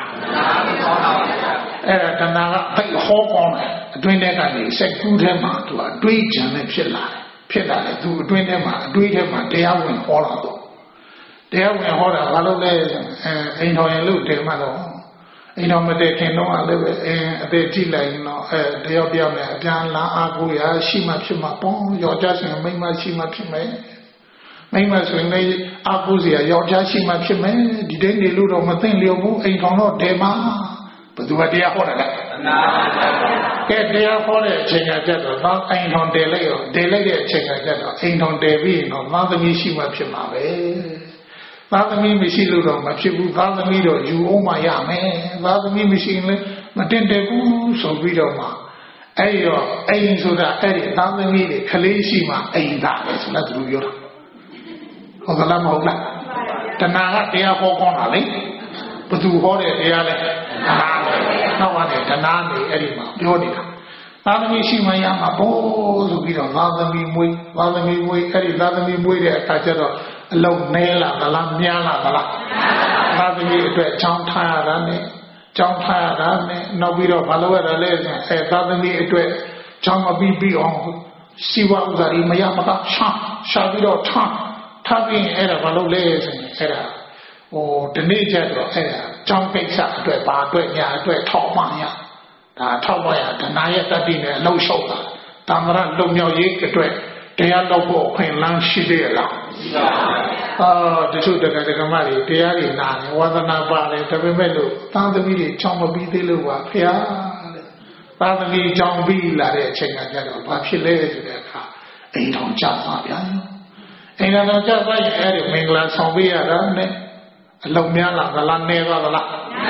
အဲ့ဒါတဏှာကဖိတ်ဟောကောင်းတယ်အတွင်းထဲကနေစိတ်ကူးထဲမှာသူအတွေးကြံနဲ့ဖြစ်လာတယ်သူအတွင်းထဲမှာအတွေးထဲမှာတရားဝင်ဟောလာတော့တရားဝင်ဟောတာဘာလို့လဲအိမ်တော်ရင်လို့တယ်မှတော့အိမ်တော်မတည်ခင်တော့လည်းပဲအသေးကြည့်လိုက်တော့တယောက်နဲ့အပြန်လာအားကိုရရှိမှဖြစ်မှာပေါ့ယောက်ျားဆိုရင်မိန်းမရှိမှဖြစ်မယ်မိန်းမဆိုရင်လည်းအားကိုးစရာယောက်ျားရှိမှဖြစ်မယ်ဒီတိုင်းနေလို့တော့မသိလျော်ဘူးအိမ်တော်တော့တယ်မှာဘယ်သူကတရားဟောတာလဲကဲတရားဟောတဲ့အချိန်ကကျတော့သားအိမ်တော်တယ်လိုက်ရောတယ်လိုက်တဲ့အချိန်ကကျတော့အိမ်တော်တယ်ပြီးတော့သားသမီးရှိမှဖြစ်မှာပဲသားသမီးမရှိလို့တော့မဖြစ်ဘူးသားသမီးတော့ယူအောင်မရမယ်သားသမီးမရှိရင်လည်းမတင်တယ်ဘူးဆိုပြီးတော့မှအဲ့ရောအိမ်ဆိုတာအဲ့ဒီသားသမီးတွေကလေးရှိမှအိမ်သားပဲဆိုတော့သူပြောတာဟုတ်ကလားမဟုတ်လားတဏှာကတရားဟောကောင်းတာလေဘသူဟောတဲ့တရားလဲတဏှာနောက်ကနေတဏှာနေအဲ့ဒီမှာပြောနေတာသားသမီးရှိမှရမှာပေါ့ဆိုပြီးတော့သားသမီးမွေးအဲ့ဒီသားသမီးမွေးတဲ့အခါကျတော့အလုံးနဲလာသလားများလာသလားသားသမီးအတွက်ချောင်းထားရတာနဲ့နောက်ပြီးတော့မလုပ်ရတာလဲသားသမီးအတွက်ချောင်းမပြီးအောင်စီဝဥစ္စာတွေမရမကရှာပြီးတော့ထားပြီးအဲ့ဒါမလုပ်လဲဆိုရင်အဲ့ဒါဒီနေ့ကျတော့အဲ့ဒါချောင်းကိစ္စအတွက်ဘာအတွက်ညာအတွက်ထောက်မှရဒါထောက်မှရဒနာရဲ့တတိနဲ့အလုံးရှုပ်တာတမရလုံမြောက်ရေးအတွက်တရားတော့ဖို့အခွင့်အလမ်းရှိသေးလားရှိပါဘူးတချို့တက္ကမတွေတရားတွေနာတယ်ဝါသနာပါတယ်ဒါပေမဲ့လို့သားသမီးတွေချောင်းမပြီးသေးလို့ပါဖျားတဲ့သားသမီးချောင်းပြီးလာတဲ့အချိန်ကကျတော့ဘာဖြစ်လဲဆိုတဲ့အခါအိမ်တော်ကြပါဗျာအိမ်တော်ကြပါရင်အဲ့ဒီမင်္ဂလာဆောင်ပေးရတာနဲ့အလုံးများလာသလားနေပါသလား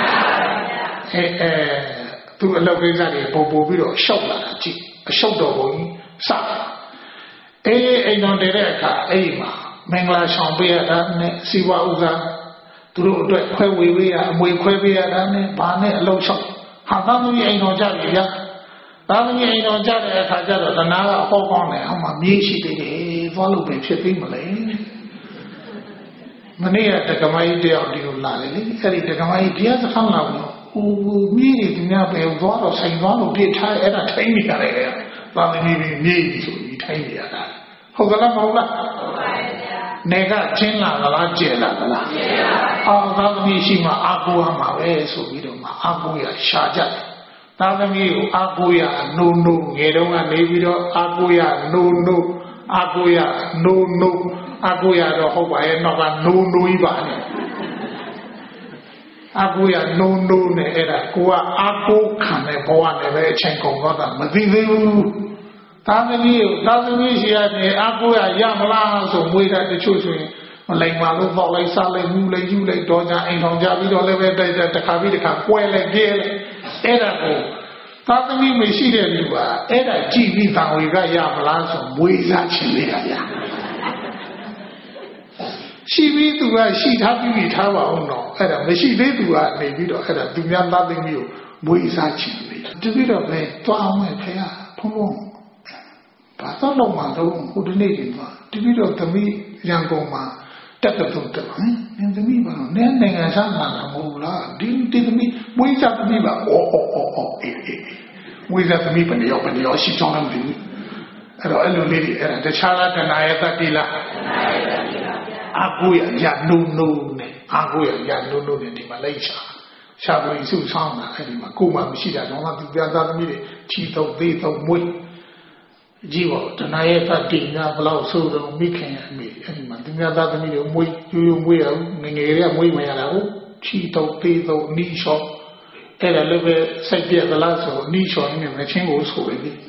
သူအလုပ်ကိစ္စတွေပို့ပြီးတော့ရှောက်လာတာကြည့်အရှောက်တော်ဘုံကြီးစအိမ်တော်တည်တဲ့အခါအဲ့ဒီမှာမင်္ဂလာဆောင်ပေးရတာနဲ့စီဝဥစ္စာသူတို့အတွက်ခွဲဝေပေးရအမွေခွဲပေးရတာနဲ့ဘာနဲ့အလုံးရှောက်သားသမီးအိမ်တော်ကြပြီဗျာသားသမီးအိမ်တော်ကြတဲ့အခါကျတော့တဏှာကဟောကောင်းတယ်ဟောမှာမြေးရှိသေးတယ်သွားလို့ပဲဖြစ်သိမလဲမနေ့ကတက္ကမကြီးတယောက်ဒီလိုလာတယ်လေအဲ့ဒီတက္ကမကြီးတရားစခန်းလာဘူးမြေးတွေဒီများပဲသွားတော့ဆိုင်သွားလို့ပြစ်ထားအဲ့ဒါထိုင်းနေရတယ်သာသမီးမြေးဆိုပြီးထိုင်းနေရတာဟုတ်ကလားမဟုတ်လားဟုတ်ပါရဲ့ဗျာနေကချင်းလာလားကျဲလာလားကျဲပါသာသမီးရှိမှအာကိုရမှာပဲဆိုပြီးတော့မှအာကိုရရှာကြတယ်သာသမီးကိုအာကိုရနိုးငယ်တုန်းကနေပြီးတော့အာကိုရနိုးအာကိုရနိုးအာကိုရတော့ဟုတ်ပါရဲ့နောက်ကနိုးကြီးပါနဲ့အာကိုရနိုးနဲ့အဲ့ဒါကိုကအာကိုခံတဲ့ဘဝနဲ့ပဲအချိန်ကုန်တော့တာမသိသေးဘူးသားသမီးရှိရတယ်အာကိုရမလားဆိုမွေးတာတချို့ဆိုရင်မလိမ်ပါလို့ပေါ့လိုက်စားလိုက်မှုလိုက်ယူလိုက်တော့ကြအိမ်ထောင်ကြပြီးတော့လည်းပဲတိုက်တခါပြီးတခါကွဲလိုက်ကြဲလိုက်အဲ့ဒါကိုသားသမီးမရှိတဲ့လူကအဲ့ဒါကြည့်ပြီးတန်ဝေကရမလားဆိုမွေးစားချင်နေတာဗျာရှိပြီးသူကရှိထားပြီးထားပါအောင်တော့အဲ့ဒါမရှိသေးသူကနေပြီးတော့အဲ့ဒါသူများသားသမီးကိုမွေးစားချင်နေတာတပြီးတော့ပဲတွားအောင်မယ်ဖေဟာဖုံးဘာသာလုံးမှာတော့ဟိုဒီနေ့ဒီမှာတတိတော့သမီးရန်ကုန်မှာတက်တော့တက်ဟင်သမီးဘာလို့နည်းနိုင်ငံစားမှာမဟုတ်လားဒီသမီးမွေးစားသမီးပါအော်အေးမွေးစားသမီးဘယ်နေရောရှိချောင်းလည်းမသိဘူးအဲ့တော့အဲ့လိုလေးတွေအဲ့ဒါတခြားလားတဏှာရဲ့တတိလားအာကိုရရနုနဲ့အာကိုရရနုနဲ့ဒီမှာလိုက်ရှာပွေစုဆောင်းတာအဲ့ဒီမှာကိုမှမရှိတာတော့သူပြသားသမီးတွေချီတော့သေးတော့မွေးကြည့်ပါတဏှာရဲ့တတိညာဘလောက်ဆိုတော့မိခင်အမေအဲ့ဒီမှာသူပြသားသမီးတွေမွေးရိုးမွေးအောင်ငငယ်တွေကမွေးမရတာဟုတ်ချီတော့သေးတော့နီးလျှော့အဲ့ဒါလည်းပဲစိတ်ပြက်သလားဆိုနီးလျှော့နေမချင်းကိုဆိုရပြီ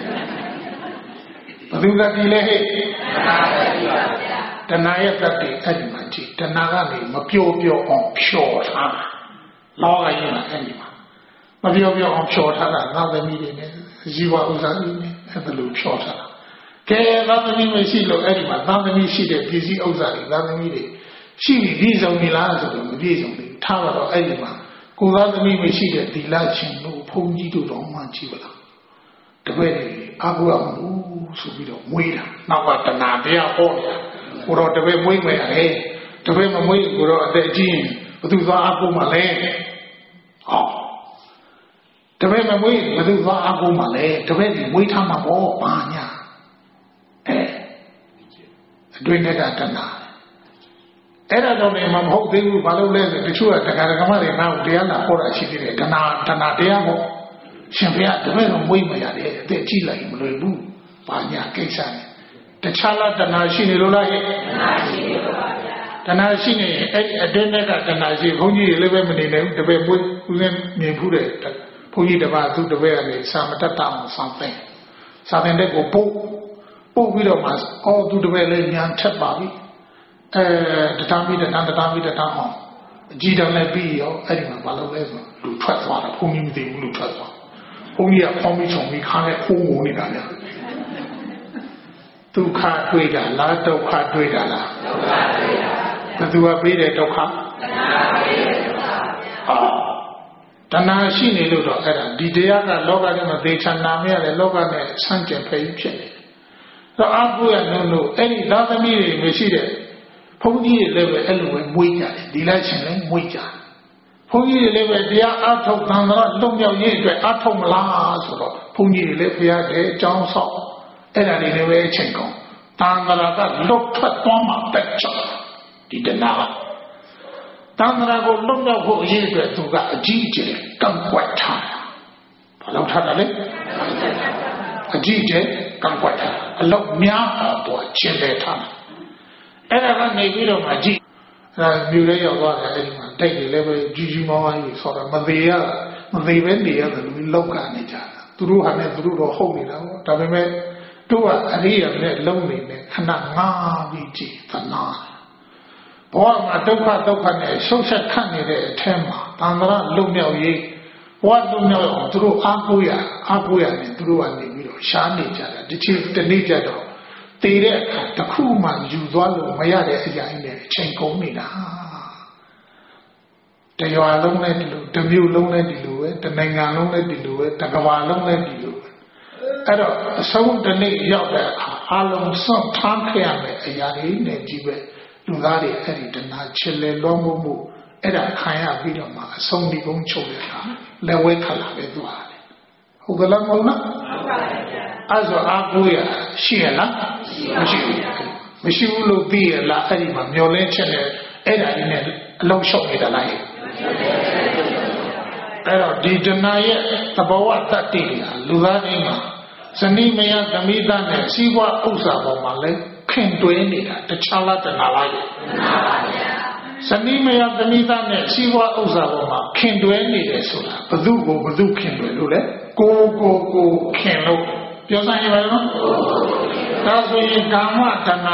ဘယ်သူကဒီလဲဟဲ့တဏှာရဲ့တတိအဲ့ဒီမှာကြည့်တဏှာကနေမပြောအောင်ဖြော်ထားတာလောကကြီးမှာအဲ့ဒီမှာမပြောအောင်ဖြော်ထားတာသာသမီတွေနဲ့ဇီဝဥစ္စာတွေနဲ့အဲ့ဒါလိုဖြော်ထားတာကဲသာသမီမရှိလို့အဲ့ဒီမှာသာသမီရှိတဲ့ပစ္စည်းဥစ္စာတွေသာသမီတွေရှိပြီးပြည့်စုံပြီလားဆိုတော့မပြည့်စုံဘူးထားတော့အဲ့ဒီမှာကိုသာသမီမရှိတဲ့သီလရှင်တို့ဘုန်းကြီးတို့တော့မှကြည့်ပါလားတပည့်တွေအာဟုအောင်ဆိုပြီးတော့မွေးတာနောက်ကတဏှာတရားဟောတာကိုတော့တပည့်မွေးမယ်ဟဲ့တပည့်မမွေးကိုတော့အသက်ကြီးရင်ဘသူသွားအာဟုမှလဲဟောတပည့်မမွေးဘသူသွားအာဟုမှလဲတပည့်ဒီမွေးထားမှာပေါ့ဘာညာအတွင်းနဲ့တဏှာအဲ့ဒါတော့လည်းမဟုတ်သေးဘူးဘာလို့လဲဆိုတချို့ကတရားဓမ္မတွေနောက်တရားလာဟောတာရှိသေးတယ်တဏှာတရားပေါ့ရှင်ဘုရားတပည့်တော်မွေးမရတယ်အသက်ကြီးလိုက်မလွယ်ဘူးဘာညာကိစ္စနဲ့တခြားလားတဏှာရှိနေလို့လားတဏှာရှိနေလို့ပါဗျာတဏှာရှိနေအဲ့အတွင်းနဲ့ကတဏှာရှိဘုန်းကြီးတွေလည်းပဲမနေနိုင်ဘူးတပည့်မွေးဦးစင်းမြင်ဖူးတယ်ဘုန်းကြီးတစ်ပါးသူတပည့်ကနေစာမတတ်တောင်းဆောင်တဲ့စာသင်တဲ့ကိုပို့ပြီးတော့မှအော်သူတပည့်လည်းညာထက်ပါပြီတတားမိတဲ့အောင်အကြည့်တောင်လည်းပြီးရောအဲ့ဒီမှာဘာလုပ်လဲဆိုလူထွက်သွားတာဘုန်းကြီးမသိဘူးလူထွက်သွားဘုန်းကြီးကဖောင်းပြီးချုံပြီးခါနဲ့ခိုးငိုနေတာဗျာဒုက္ခတွေ့တာလားဒုက္ခတွေ့တာလားဒုက္ခတွေ့တာဘယ်သူကပေးတဲ့ဒုက္ခတဏှာပေးတဲ့ဒုက္ခဗျာတဏှာရှိနေလို့တော့အဲ့ဒါဒီတရားကလောကထဲမှာသေချာနာမရတယ်လောကနဲ့ဆန့်ကျင်ဖယ်ကြီးဖြစ်နေတယ်တော့အာဟုရလို့အဲ့ဒီသာသမီတွေမရှိတဲ့ဘုန်းကြီးတွေလည်းပဲအဲ့လိုပဲမွေးကြတယ်ဒီလိုက်ရှင်လည်းမွေးကြတယ်ဘုန်းကြီးတွေလည်းပဲတရားအထုတ်သံဃာလုံမြောက်ရေးအတွက်အထုတ်မလားဆိုတော့ဘုန်းကြီးတွေလည်းဘုရားတဲ့အကြောင်းဆောက်အဲ့ဒါတွေလည်းပဲအချိန်ကုန်သံဃာကလွတ်ထွက်သွားမှပဲချောဒီတဏှာသံဃာကိုလုံမြောက်ဖို့အရေးအတွက်သူကအကြီးအကျယ်ကန့်ကွက်ထားတာဘာလို့ထားတာလဲအကြီးအကျယ်ကန့်ကွက်ထားအလောက်များအောင်တော့ရှင်းတယ်ထားအဲ့ဒါကနေပြီးတော့မှကြည့်အဲ့ဒါမြို့လေးရောက်သွားတယ်အဲ့ဒီမှာတိုက်တွေလည်းပဲကြီးမောင်းကြီးဆိုတော့မသေးပဲနေရတယ်လူလောက်ကနေကြတာသူတို့ဟာနဲ့သူတို့တော့ဟုတ်နေတာပေါ့ဒါပေမဲ့တို့ကအရိယာနဲ့လုံနေနဲ့ခဏငားပြီးကြည့်သနာဘောမှာဒုက္ခနဲ့ရှုပ်ဆက်ခတ်နေတဲ့အထက်မှာတန်ត្រလုံမြောက်ရေးဘောလုံမြောက်အောင်သူတို့အားကိုးရနဲ့သူတို့ကနေပြီးတော့ရှားနေကြတာဒီနေ့ကြတော့တည်တဲ့အခါတခုမှယူသွားလို့မရတဲ့အရာနဲ့အချိန်ကုန်နေတာတရွာလုံးနဲ့ဒီလိုတစ်မြို့လုံးနဲ့ဒီလိုပဲတနိုင်ငံလုံးနဲ့ဒီလိုပဲတကမ္ဘာလုံးနဲ့ဒီလိုပဲအဲ့တော့အဆုံးတစ်နေ့ရောက်တဲ့အခါအလုံးစုံထားခဲ့ရမယ်အရာတွေနဲ့ကြီးပဲလူသားတွေအဲ့ဒီတဏှာချစ်လေလုံးမှုအဲ့ဒါခံရပြီးတော့မှအဆုံးဒီကုန်းချုပ်တဲ့အခါလက်ဝဲခလာပဲသွားတယ်ဟုတ်ကလားမဟုတ်လားဟုတ်ပါရဲ့အဲ့ဆိုအာကိုရရှိရလားမရှိဘူးလို့သိရလားအဲ့ဒီမှာမျောလင်းချက်နဲ့အဲ့ဒါလေးနဲ့အလုံးလျှောက်နေတာလားအဲ့တော့ဒီတဏှာရဲ့သဘောဝတ္တတိကလူသားတွေမှာဇနီးမယားသမီးသားနဲ့စီးပွားဥစ္စာပေါ်မှာလဲခင်တွဲနေတာတခြားလားတဏှာလားရဲ့ဇနီးမယားသမီးသားနဲ့စီးပွားဥစ္စာပေါ်မှာခင်တွဲနေတယ်ဆိုတာဘသူ့ကိုဘသူခင်တွဲလို့လဲကိုခင်လို့ပြောစမ်းရပါလားဒါဆိုရင်ကာမတဏှာ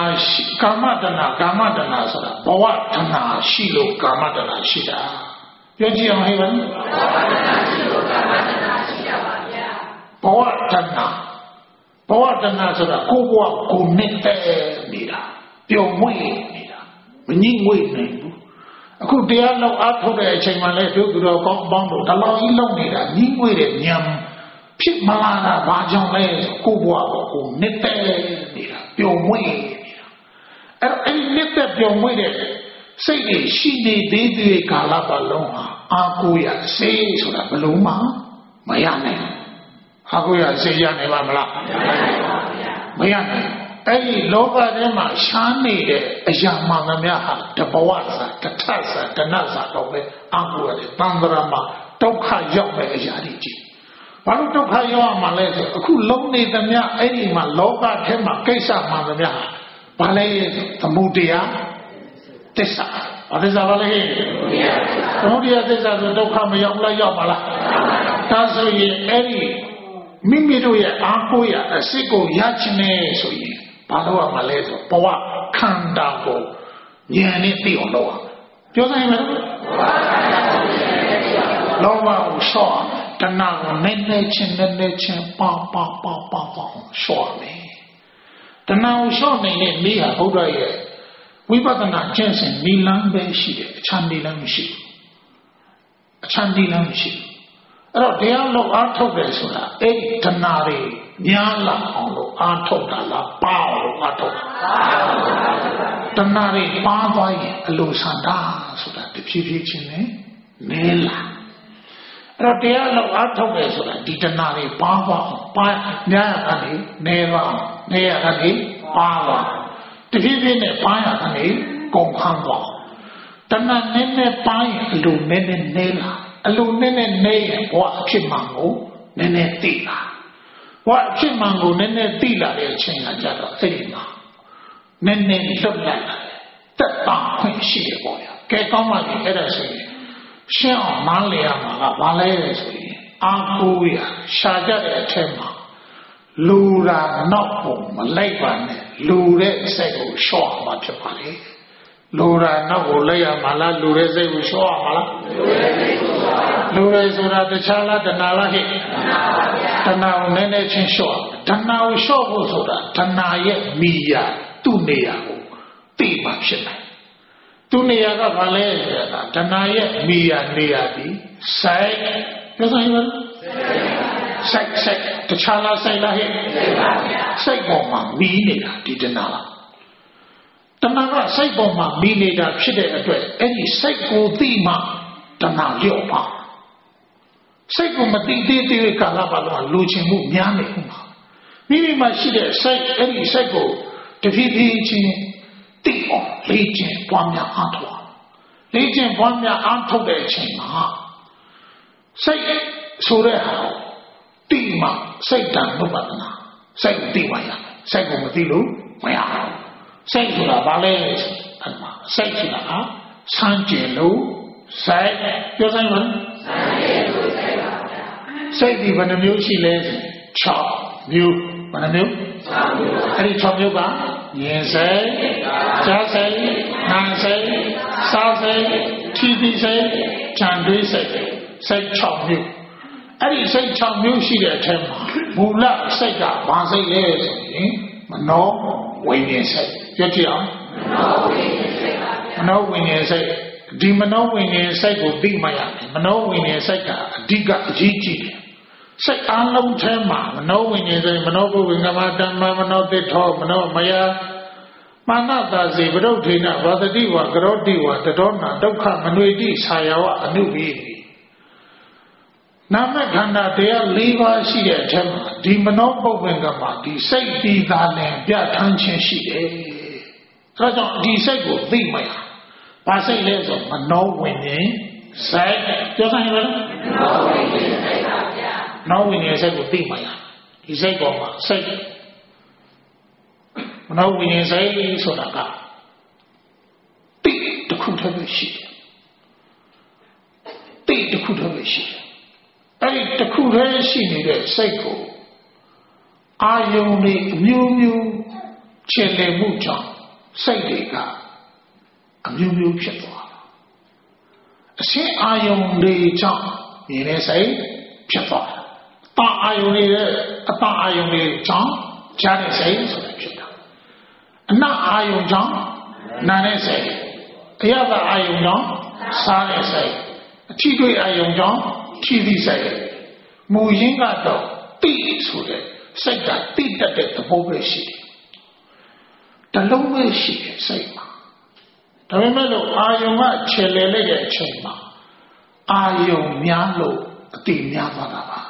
ဆိုတာဘဝတဏှာရှိလို့ကာမတဏှာရှိတာပြောကြည့်အောင်ဟဲ့ပါဘဝတဏှာရှိလို့ကာမတဏှာရှိတာပါဗျာဘဝတဏှာဆိုတာကိုယ်ဘဝကိုနဲ့တည်းနေတာပျော်မွေ့နေတာမငြိမ့်ငွေ့နိုင်ဘူးအခုတရားလောက်အားထုတ်တဲ့အချိန်မှလည်းတို့သူတော်ကောင်းပေါင်းတို့တလောက်ကြီးလုံနေတာငြိမ့်ငွေ့တဲ့ဉာဏ်ဖြစ်မလာတာဘာကြောင့်လဲကိုဘွားကိုနေတဲ့နေတာပျော်မွေ့နေတာအဲ့နေတဲ့ပျော်မွေ့တဲ့စိတ်တွေရှိနေသေးတဲ့ကာလပတ်လုံးဟာအာကိုရစေးဆိုတာဘလို့မှမရနိုင်ဘူးအာကိုရစေးရနိုင်ပါမလားမရနိုင်အဲ့ဒီလောကထဲမှာရှားနေတဲ့အရာမှန်သမျှဟာတဘဝစာတထစာတဏ္ဍစာတော့ပဲအာကိုရတယ်တန်ត្រာမှာဒုက္ခရောက်မဲ့အရာတွေကြီးဘာလို့ဒုက္ခရောက်ရမှာလဲဆိုအခုလုံးနေသမျှအဲ့ဒီမှာလောကထဲမှာကိစ္စမှန်သမျှဟာဘာလဲသမုဒယသစ္စာဘာသစ္စာပါလဲသမုဒယသစ္စာဆိုဒုက္ခမရောက်လားရောက်ပါလားဒါဆိုရင်အဲ့ဒီမိမိတို့ရဲ့အာကိုရအစစ်ကိုရချင်နေဆိုရင်ဘာလို့ရမှာလဲဆိုဘဝခန္ဓာကိုဉာဏ်နဲ့သိအောင်လုပ်အောင်ပြောနိုင်မလားလောဘကိုရှော့တဏှာကိုနည်းနည်းချင်းပါရှော့မယ်တဏှာကိုရှော့နေတဲ့နေ့ဟာဘုရားရဲ့ဝိပဿနာကျင့်စဉ်နိလန်းပဲရှိတယ်အခြားနိလန်းမရှိဘူးအခြားနိလန်းမရှိဘူးအဲ့တော့တရားလို့အားထုတ်တယ်ဆိုတာအဲ့ဒီတဏှာတွေများလာအောင်လို့အားထုတ်တာလားပါအောင်လို့အားထုတ်တာတဏှာတွေပါသွားရင်အလိုဆန္ဒဆိုတာတဖြည်းဖြည်းချင်းနဲ့နဲလာအဲ့တော့တရားလို့အားထုတ်တယ်ဆိုတာဒီတဏှာတွေပါသွားအောင်ပါများရတာလေနဲသွားအောင်နဲရတာလေပါသွားတဖြည်းဖြည်းနဲ့ပါရတာလေကုန်ခန်းသွားတဏှာနည်းနည်းပါရင်အလိုနည်းနည်းနဲလာအလိုနည်းနည်းနဲရင်ဘဝအဖြစ်မှန်ကိုနည်းနည်းသိလာဘဝအဖြစ်မှန်ကိုနည်းနည်းသိလာတဲ့အချိန်ကကြတော့အဲ့ဒီမှာနည်းနည်းလွတ်လာတယ်တက်တာခွင့်ရှိတယ်ပေါ့ဗျာကဲကောင်းပါပြီအဲ့ဒါဆိုရင်ရှင်းအောင်နားလည်ရမှာကဘာလဲဆိုရင်အာကိုရရှာကြတဲ့အထက်မှာလူရာနောက်ပုံမလိုက်ပါနဲ့လူတဲ့စိတ်ကိုရှော့မှာဖြစ်ပါလေလူရာနောက်ကိုလိုက်ရမှာလားလူတဲ့စိတ်ကိုရှော့ရမှာလားလူရဲဆိုတာတခြားလားတဏှာလားဟဲ့တဏှာကိုနည်းနည်းချင်းလျှော့တဏှာကိုလျှော့ဖို့ဆိုတာတဏှာရဲ့မိယာသူ့နေရာကိုသိမှဖြစ်နိုင်သူ့နေရာကဘာလဲဆိုတာတဏှာရဲ့မိယာနေရာပြီးစိုက်ပြောဆိုင်မလားစိုက်တခြားလားစိုက်လားဟဲ့စိုက်ပေါ်မှာမီးနေတာဒီတဏှာလားတဏှာကစိုက်ပေါ်မှာမီးနေတာဖြစ်တဲ့အတွက်အဲ့ဒီစိုက်ကိုသိမှတဏှာလျော့ပါစိတ်ကိုမသိသေးတဲ့ကာလပတ်လုံးလူချင်းမှုများနေဥမှာမိမိမှာရှိတဲ့စိတ်အဲ့ဒီစိတ်ကိုတဖြည်းဖြည်းချင်းသိအောင်လေ့ကျင့်ပွားများအားထုတ်လေ့ကျင့်ပွားများအားထုတ်တဲ့အချိန်မှာစိတ်ဆိုတဲ့ဟာသိမှစိတ်တန်လို့ပါဒနာစိတ်ကိုသိမှရစိတ်ကိုမသိလို့မရဘူးစိတ်ဆိုတာဘာလဲအဲ့မှာစိတ်ဆိုတာစမ်းကြယ်လို့စိတ်ပြောဆိုင်မလားစိတ်ဒီဘယ်နှမျိုးရှိလဲ6မျိုးဘယ်နှမျိုး6မျိုးအဲ့ဒီ6မျိုးကဉာဏ်စိတ်ကြားစိတ်နာမ်စိတ်စားစိတ်ထိတိစိတ်ဉာဏ်တွေးစိတ်6မျိုးအဲ့ဒီစိတ်6မျိုးရှိတဲ့အထက်မှာမူလစိတ်ကဘာစိတ်လဲဆိုရင်မနောဝိညာဉ်စိတ်ပြောကြည့်အောင်မနောဝိညာဉ်စိတ်ဒီမနောဝိညာဉ်စိတ်ကိုသိမှရတယ်မနောဝိညာဉ်စိတ်ကအဓိကအရေးကြီးတယ်စိတ်အလုံးထဲမှာမနောဝိညာဉ်စိတ်မနောဘုဝိငမတမ္မမနောတိထောမနောမယမာနတာစေပရုဋ္ဌိနဝသတိဝကရောတိဝတတောနာဒုက္ခမနွေတိဆာယဝအနုပိနာမခန္ဓာတရား၄ပါးရှိတဲ့အထက်မှာဒီမနောပုပ္ပင်ကမှာဒီစိတ်ဒီသာလည်းပြဋ္ဌာန်းခြင်းရှိတယ်အဲဒါကြောင့်ဒီစိတ်ကိုသိမှရဘာစိတ်လဲဆိုမနောဝိညာဉ်စိတ်ပြောဆိုင်ရလားမနောဝိညာဉ်စိတ်ပါဗျာနောဝိညာဉ်စိတ်ကိုသိမှရဒီစိတ်ပေါ်မှာစိတ်မနောဝိညာဉ်စိတ်ဆိုတာကတိတစ်ခုတည်းပဲရှိတယ်တိတစ်ခုတည်းပဲရှိတယ်အဲ့ဒီတစ်ခုတည်းရှိနေတဲ့စိတ်ကိုအာယုန်တွေအမျိုးမျိုးခြေလည်မှုကြောင့်စိတ်တွေကအမျိုးမျိုးဖြစ်သွားတာအရှင်းအာယုန်တွေကြောင့်မြင်တဲ့စိတ်ဖြစ်သွားတာတာအာယုန်တွေအတာအာယုန်တွေကြောင့်ကြားတဲ့စိတ်ဆိုတာဖြစ်တာအနအာယုန်ကြောင့်နာတဲ့စိတ်အရသာအာယုန်ကြောင့်စားတဲ့စိတ်အထိတွေ့အာယုန်ကြောင့်ထိသည့်စိတ်မူရင်းကတော့တတိဆိုတဲ့စိတ်ကတိတတ်တဲ့သဘောပဲရှိတယ်တလုံးပဲရှိတယ်စိတ်မှာဒါပေမဲ့လို့အာယုံကခြေလေလိုက်တဲ့အချိန်မှာအာယုံများလို့အတိများသွားတာပါ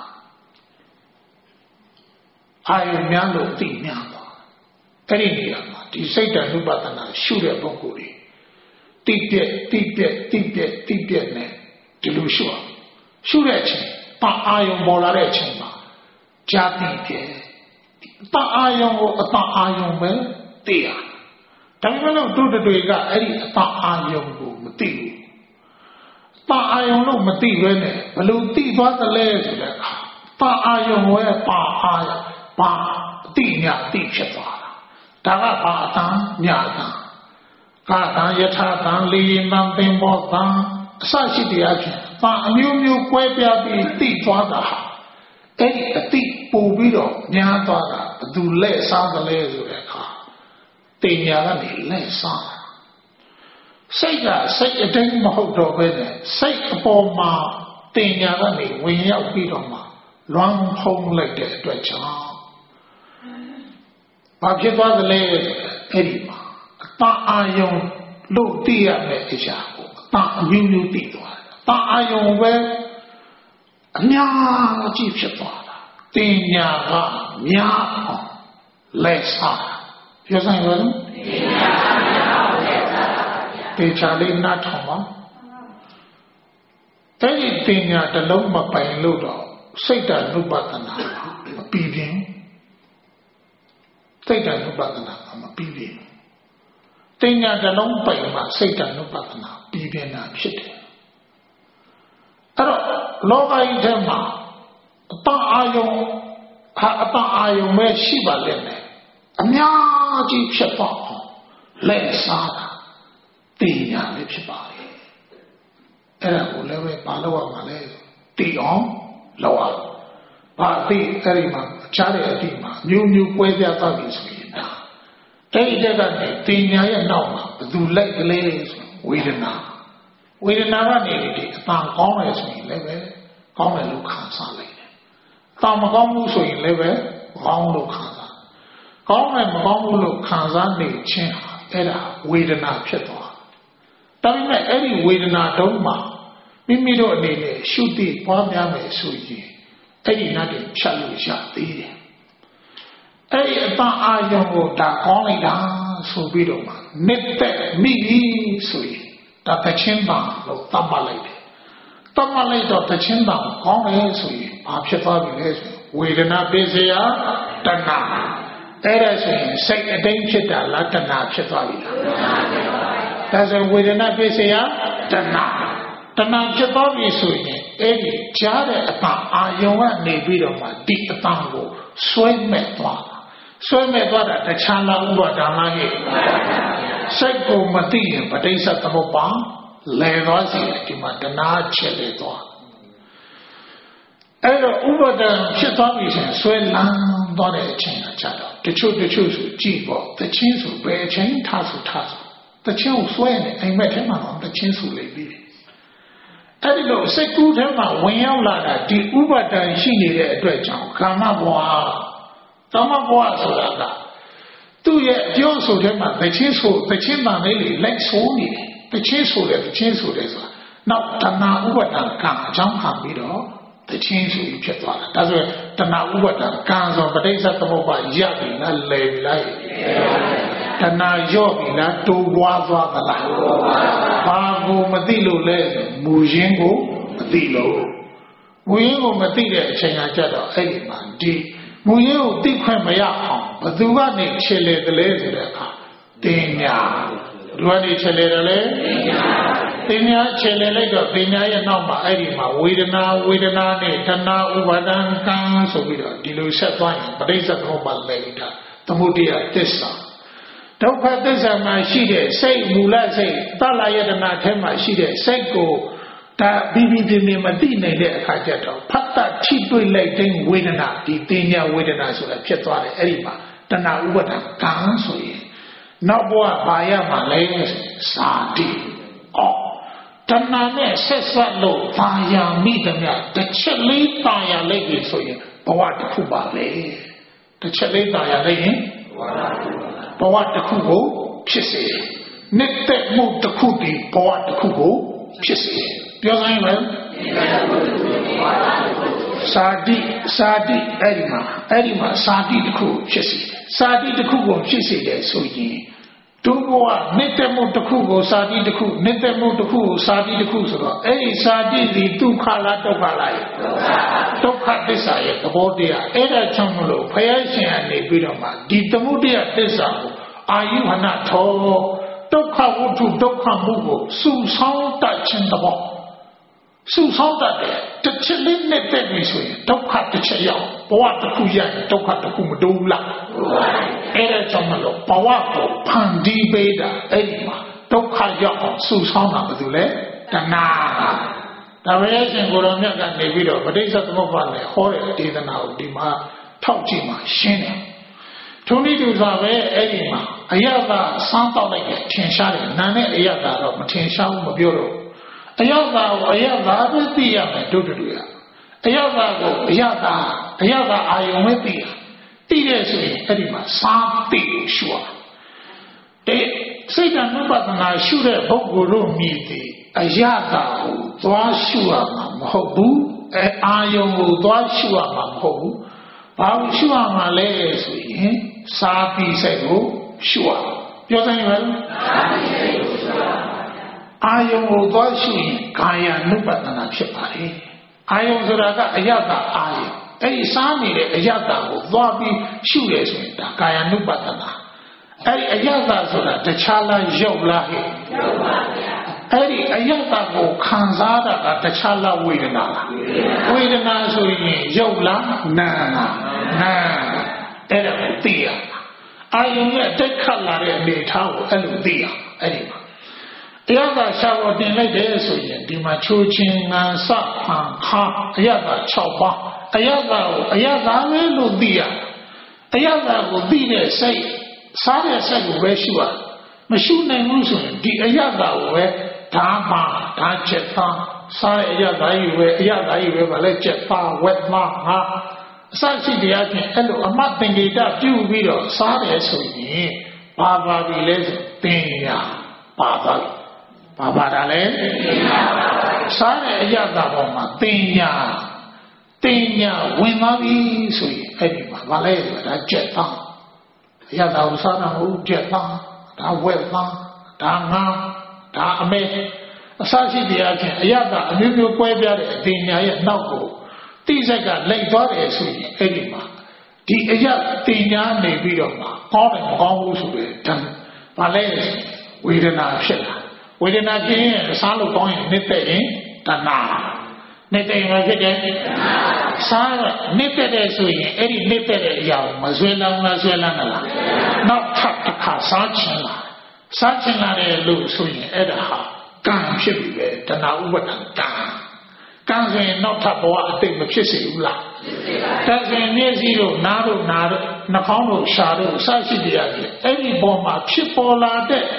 အာယုံများလို့အတိများသွားအဲ့ဒီနေရာမှာဒီစိတ်တ ानु ပဒနာရှုတဲ့ပုဂ္ဂိုလ်တွေတိပြက်နဲ့ဒီလိုရှုအောင်ရှုတဲ့အချိန်ပါအာယုံပေါ်လာတဲ့အချိန်မှာကြာတိပြက်ပါအာယုံကိုအတအာယုံပဲသိရဒါပေမဲ့လို့တို့တွေကအဲ့ဒီအတအာယုံကိုမသိဘူးပါအာယုံလို့မသိဘဲနဲ့ဘလို့သိသွားသလဲဆိုတဲ့အခါပါအာယုံရဲ့ပါအာပါအတိညာအတိဖြစ်သွားတာဒါကပါအတန်ညာအတန်ကာတံယထာတံလေယံတံသင်္ဘောတံအစရှိတရားဖြင့်ပါအမျိုးမျိုးကွဲပြားပြီးသိသွားတာဟာအဲ့ဒီအတိပို့ပြီးတော့ညာသွားတာဘသူလက်စားသလဲဆိုတဲ့အခါတင်ညာကနေလက်စားစိတ်ကစိတ်အတိုင်းမဟုတ်တော့ဘဲနဲ့စိတ်အပေါ်မှာတင်ညာကနေဝင်ရောက်ပြီးတော့မှလွမ်းဖုံးလိုက်တဲ့အတွက်ကြောင့်ဘာဖြစ်သွားသလဲအဲ့ဒီမှာအတအာယုံလို့သိရမယ့်အရာကိုအတအမျိုးမျိုးသိသွားတယ်အတအာယုံပဲအများကြီးဖြစ်သွားတာတင်ညာကများအောင်လက်စားပြောစမ်းရအောင်တင်ညာကများအောင်လက်စားတေချာလေးနားထောင်ပါအဲ့ဒီတင်ညာတစ်လုံးမပိုင်လို့တော့စိတ်တ ानु ပဒနာမပြီးပြင်းစိတ်တ ानु ပဒနာမပြီးပြင်းတင်ညာတစ်လုံးပိုင်မှစိတ်တ ानु ပဒနာပြီးပြင်းတာဖြစ်တယ်အဲ့တော့လောကကြီးထဲမှာအတအာယုံပဲရှိပါလိမ့်မယ်အများကြီးဖြစ်တော့လက်စားတာတင်ညာလည်းဖြစ်ပါလေအဲ့ဒါကိုလည်းပဲမလုပ်ရမှာလဲတည်အောင်လုပ်ရဘာသိအဲ့ဒီမှာအခြားတဲ့အတိမှာမျိုးမျိုးကွဲပြားသွားပြီဆိုရင်ဒါအဲ့ဒီတက်ကနေတင်ညာရဲ့နောက်မှာဘယ်သူလိုက်ကလေးဆိုဝေဒနာကနေဒီအတန်ကောင်းတယ်ဆိုရင်လည်းပဲကောင်းတယ်လို့ခံစားလိုက်တယ်။တန်မကောင်းဘူးဆိုရင်လည်းပဲကောင်းလို့ခံစားကောင်းတယ်မကောင်းဘူးလို့ခံစားနေခြင်းဟာအဲ့ဒါဝေဒနာဖြစ်သွားတယ်။ဒါပေမဲ့အဲ့ဒီဝေဒနာတုံးမှာမိမိတို့အနေနဲ့ရှုသိပွားများမယ်ဆိုရင်အဲ့ဒီနတ်တွေဖြတ်လို့ရသေးတယ်။အဲ့ဒီအတန်အာယုံကိုဒါကောင်းလိုက်တာဆိုပြီးတော့မှနှစ်သက်မိပြီဆိုရင်ဒါတချင်းတန်လို့သတ်မှတ်လိုက်တယ်သတ်မှတ်လိုက်တော့တချင်းတန်ကောင်းတယ်ဆိုရင်ဘာဖြစ်သွားပြီလဲဆိုဝေဒနာပိစယတဏှာအဲ့ဒါဆိုရင်စိတ်အတိုင်းဖြစ်တာလားတဏှာဖြစ်သွားပြီလားဒါဆိုဝေဒနာပိစယတဏှာဖြစ်သွားပြီဆိုရင်အဲ့ဒီကြားတဲ့အတန်အာယုံကနေပြီးတော့မှဒီအတန်ကိုဆွဲမဲ့သွားတာတခြားလားဥပါဒံလားဟဲ့စိတ်ကိုမသိရင်ပဋိစ္စသမုပ္ပါလဲသွားစီဒီမှာတဏှာချက်လေသွားအဲ့တော့ဥပါဒံဖြစ်သွားပြီဆိုရင်ဆွဲလန်းသွားတဲ့အချိန်ကကြတော့တချို့ဆိုကြည့်ပေါ့တချင်းဆိုဘယ်အချိန်ထားဆိုတချင်းကိုဆွဲနေအိမ်မက်ထဲမှာတော့တချင်းဆိုလေပြီးအဲ့ဒီလိုစိတ်ကူးထဲမှာဝင်ရောက်လာတာဒီဥပါဒံရှိနေတဲ့အတွက်ကြောင့်ကာမဘဝဆိုတာကသူ့ရဲ့အကျိုးဆိုတဲ့မှာတချင်းတန်လေးလိုက်ဆိုးနေတယ်တချင်းဆိုတယ်ဆိုတာနောက်တဏှာဥပါဒံကံအကြောင်းခံပြီးတော့တချင်းဆိုပြီးဖြစ်သွားတာဒါဆိုရင်တဏှာဥပါဒံကံဆိုပဋိစ္စသမုပ္ပါရပြီလားလဲပြီလားတဏှာရော့ပြီလားတိုးပွားသွားသလားဘာကိုမသိလို့လဲမူရင်းကိုမသိလို့မူရင်းကိုမသိတဲ့အချိန်ကကြတော့အဲ့ဒီမှာဒီမူရင်းကိုသိခွင့်မရအောင်ဘသူကနေခြေလေတယ်လဲဆိုတဲ့အခါတင်ညာဘသူကနေခြေလေတယ်လဲတင်ညာခြေလေလိုက်တော့တင်ညာရဲ့နောက်မှာအဲ့ဒီမှာဝေဒနာနဲ့တဏှာဥပါဒံကံဆိုပြီးတော့ဒီလိုဆက်သွားရင်ပဋိစ္စသမုပ္ပါလဲတာသမုဒယသစ္စာဒုက္ခသစ္စာမှာရှိတဲ့စိတ်မူလစိတ်သလယတနာထဲမှာရှိတဲ့စိတ်ကိုဒါဘီဘီပြင်းမသိနိုင်တဲ့အခါကျတော့ဖတ်တထိတွေ့လိုက်တဲ့ဝေဒနာဒီတင်ညာဝေဒနာဆိုတာဖြစ်သွားတယ်အဲ့ဒီမှာတဏှာဥပါဒံကံဆိုရင်နောက်ဘဝဘာရမှာလဲစာတိတဏှာနဲ့ဆက်ဆက်လို့ပါရမိတဲ့မြတ်တစ်ချက်လေးပါရလိုက်ပြီဆိုရင် what the Kubale, the Chaleta Yalain, what the Kubo, Pissy, net that moved the Kubi, what the Kubo, Pissy. Well, Sadi, Edima, Sadi the Ku, Pissy, Sadi the Kubo, Pissy, so ye. Tuboa, Netemo the Kubo, Sadi the Ku, Netemo the Ku, Sadi the Kuso, Sadi the Tukala Tokalai, Toka Desire, the Bodia, Eda Chamulo, Payashin and the Bidoma, did the Mudia Desamo, are you not told? Toka Wutu, Toka Mugo, Su Sound Touch in the ball. Su Sound that the Chilin net that we say, Toka the Chayo, Boat the Kuyan, Toka the Kumadula. Eda Chamulo, Pawapo, Pandi Beda, Edima, Toka Yako, Su Sound of the Dule, Dana. The reason for a milk and the video, but they said the mobile, horror, didn't know, Dima, Tauchima, Shin. Tony to the Edima, Ayada, Santa like Tinshari, Nane Ayada, Matinsha, Maburo. Ayada, with the Yama, Duduya. Ayada, Ayomethia. Seriously, Edima, something sure. They say that nobody should have Boguru meet the Ayada, Dwashua Mamhobu, Ayom, Dwashua Mamhobu, Bawshua Malay, Sapi Sego, sure. You're saying well? Ayom, Dwashui, Kaya Nubatan Chipari. Ayom Zuraga, Ayada, Ayom. Any Sami, Ayada, Wabi, Shules, Kaya Nubatana. Ayada, so that the Chala Jobla. Ayada, Kanzada, the Chala Widana. Widana, so Jobla, Nana, Edia. I am a dead color and the tower, Edia. The other shower didn't let this, the Machuchin and Sapan, Ha, Ayada, Chopper. Ayada will be Ayada will be there, say, Sadia said, where she was. Machine and Musun, the Ayada were Tama, Tancheta, Saya Ayada, you were let Jetta, wet mark, such the Akin, hello, I'm not thinking that you will, Sadia so ye, Baba will let Pina, Baba Dale, Sadia Ayada, Pina. Tenya, Winabi, so Edima, Valera, that Jetta. Yada Usana, Jetta, that Wetna, Dana, Dame, Sashi the Akin, Yada, a new Quabia, Tenya, Nago. These I got late daughters, Edima. The Ayat Tenya may be of my calling almost done. Valera, we did not share. We did not get a salo going, Nite, Dana. Nete Sarah, knitted as we, any knitted young, Mazuela, not Taka, Sachin, lose swing, Edaha, Gan should be there, the now what Gan. Gan's not Tapoa, thing of Chissula. That's when near zero, Nado, Nakano, Shadow, Sachi, any bomber, Chipola, dead,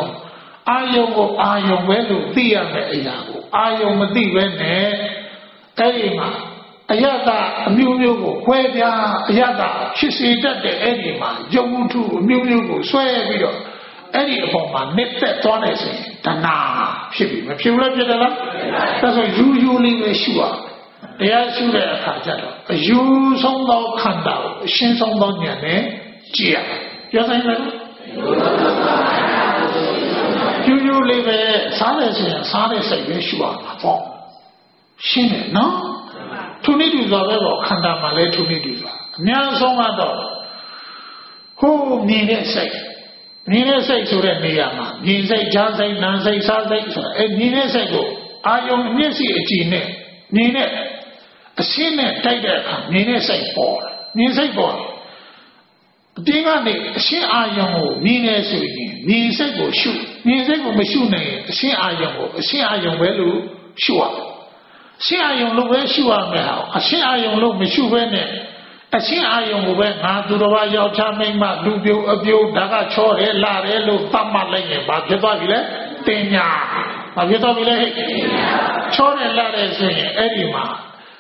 Ayo, Velu, Dia, Ayo, Madi, Edima, Ayada, Mumu, Quadia, Ayada, she said that the Edima, Jomutu, Mumu, swear video, Eddie Boma, net that one is Tana, Shipping, if you love it, that's what you live sure. They are sure a Kajado, you song dog Kanda, Shin song dog Yane, Gia. You're saying that? You live a Sade, sure, for. Shin, no? To need you the Kanda Malay to need you. Nyansong who need a say? Need a say to the Niyama. Need say, Jazay, Nansay, Sazay, and need a say go. I am Nisi a gene. Need a sin take that. Need a say for. Need say boy. Dingani, she are young, need a say, need say go shoot. Need say go machine, she are young, well, sure. See, I am low where you are now. I see I am low, Michu Vene. I see I am when I do the way you're charming, my Dubio, Daga Chore, Larelo, Tamalay, but the Bagile, Tenya, Avitavile, Chore Lares, Edima.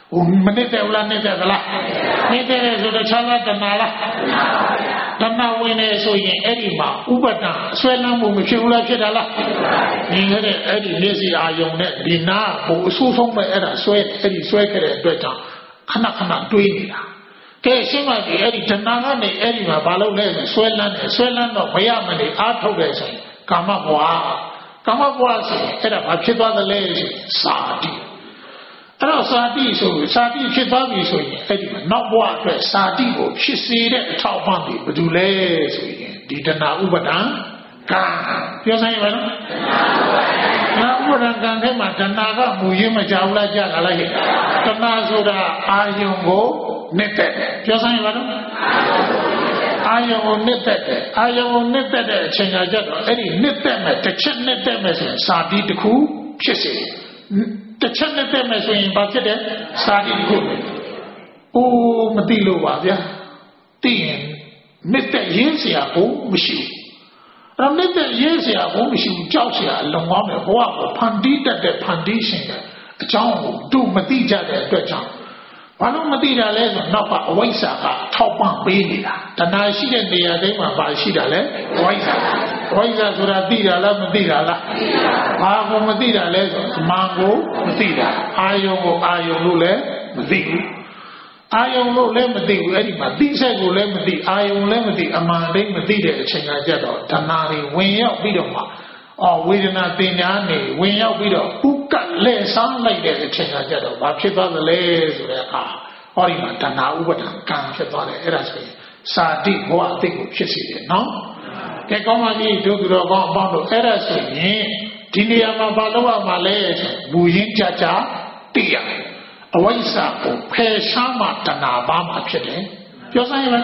မနစ်တဲ့လားနစ်တဲ့သလားနစ်တဲ့ဆိုတော့ခြားလားတဏှာလားတဏှာဝင်နေဆိုရင်အဲ့ဒီမှာဥပဒံဆွဲလန်းမှုမဖြစ်ဘူးလားဖြစ်တာလားဒီခဲ့တဲ့အဲ့ဒီမျက်စိအာယုံနဲ့ဒီနာကိုအဆိုးဆုံးပဲအဲ့ဒါဆွဲအဲ့ဒီဆွဲခဲ့တဲ့အတွက်ကြောင့်ခဏခဏတွေးနေတာကဲရှင်းပါပြီအဲ့ဒီတဏှာကနေအဲ့ဒီမှာဘာလို့လဲဆိုဆွဲလန်းတယ်ဆွဲလန်းတော့မရမနေအားထုတ်တယ်ဆိုရင်ကာမဘဝဆိုရင်အဲ့ဒါဘာဖြစ်သွားသလဲဆိုစာတိအဲ့တော့စာတိဆိုစာတိဖြစ်သွားပြီဆိုရင်အဲ့ဒီမှာနောက်ဘဝအတွက်စာတိကိုဖြစ်စေတဲ့အထောက်အပံ့တွေဘာလို့လဲဆိုရင်ဒီတဏှာဥပဒံကံပြောဆိုင်ပါနော်တဏှာဥပဒံကံထဲမှာတဏှာကမူရင်းမကြောက်လားကြာလားဟဲ့တဏှာဆိုတာအာယုံကိုနှစ်သက်တယ်ပြောဆိုင်ပါနော်အာယုံကိုနှစ်သက်တယ်အာယုံကိုနှစ်သက်တဲ့အချိန်ကကြတော့အဲ့ဒီနှစ်သက်မဲ့တစ်ချက်နှစ်သက်မဲ့ဆိုရင်စာတိတစ်ခုဖြစ်စေတစ်ချက်နှစ်သက်မဲ့ဆိုရင်ဘာဖြစ်တယ်စာတိတစ်ခုအိုးမသိလို့ပါဗျာသိရင်နှစ်သက်ရင်းเสียကိုမရှိဘူးအဲ့နှစ်သက်ရင်းเสียကိုမရှိဘူးကြောက်เสียအလုံးကောင်းတယ်ဘဝကိုဖန်တီးတတ်တဲ့ဖန်တီးရှင်တဲ့အကြောင်းကိုတို့မသိကြတဲ့အတွက်ကြောင့်ဘာလို့မသိတာလဲဆိုတော့နောက်ကအဝိဇ္ဇာကထောက်ပံ့ပေးနေတာတဏှာရှိတဲ့နေရာတိုင်းမှာဘာရှိတာလဲအဝိဇ္ဇာဆိုတာသိတာလားမသိတာလားဘာကိုမသိတာလဲဆိုအမှန်ကိုမသိတာအာယုံကိုအာယုံလို့လည်းမသိဘူးအာယုံလို့လည်းမသိဘူးအဲ့ဒီမှာသိဆက်ကိုလည်းမသိအာယုံလည်းမသိအမှန်တိုင်းမသိတဲ့အချိန်ကကြတော့တဏှာတွေဝင်ရောက်ပြီးတော့မှဝေဒနာပညာနေဝင်ရောက်ပြီးတော့ဥကတ်လဲဆောင်လိုက်တဲ့အချိန်ကကြတော့ဘာဖြစ်သွားသလဲဆိုတဲ့အခါဟောဒီမှာတဏှာဥပဒံကံဖြစ်သွားတယ်အဲ့ဒါဆိုရင်စာတိဘဝအတိတ်ကိုဖြစ်စေတယ်နော်ကဲကောင်းပါပြီတို့သူတော်ကောင်းအပေါင်းတို့အဲ့ဒါဆိုရင်ဒီနေရာမှာဘာလို့ရမှာလဲဆိုမူရင်းကြကြသိရအဝိဇ္ဇာကိုဖယ်ရှားမှတဏှာပါမှဖြစ်တယ်ပြောစမ်းရမယ်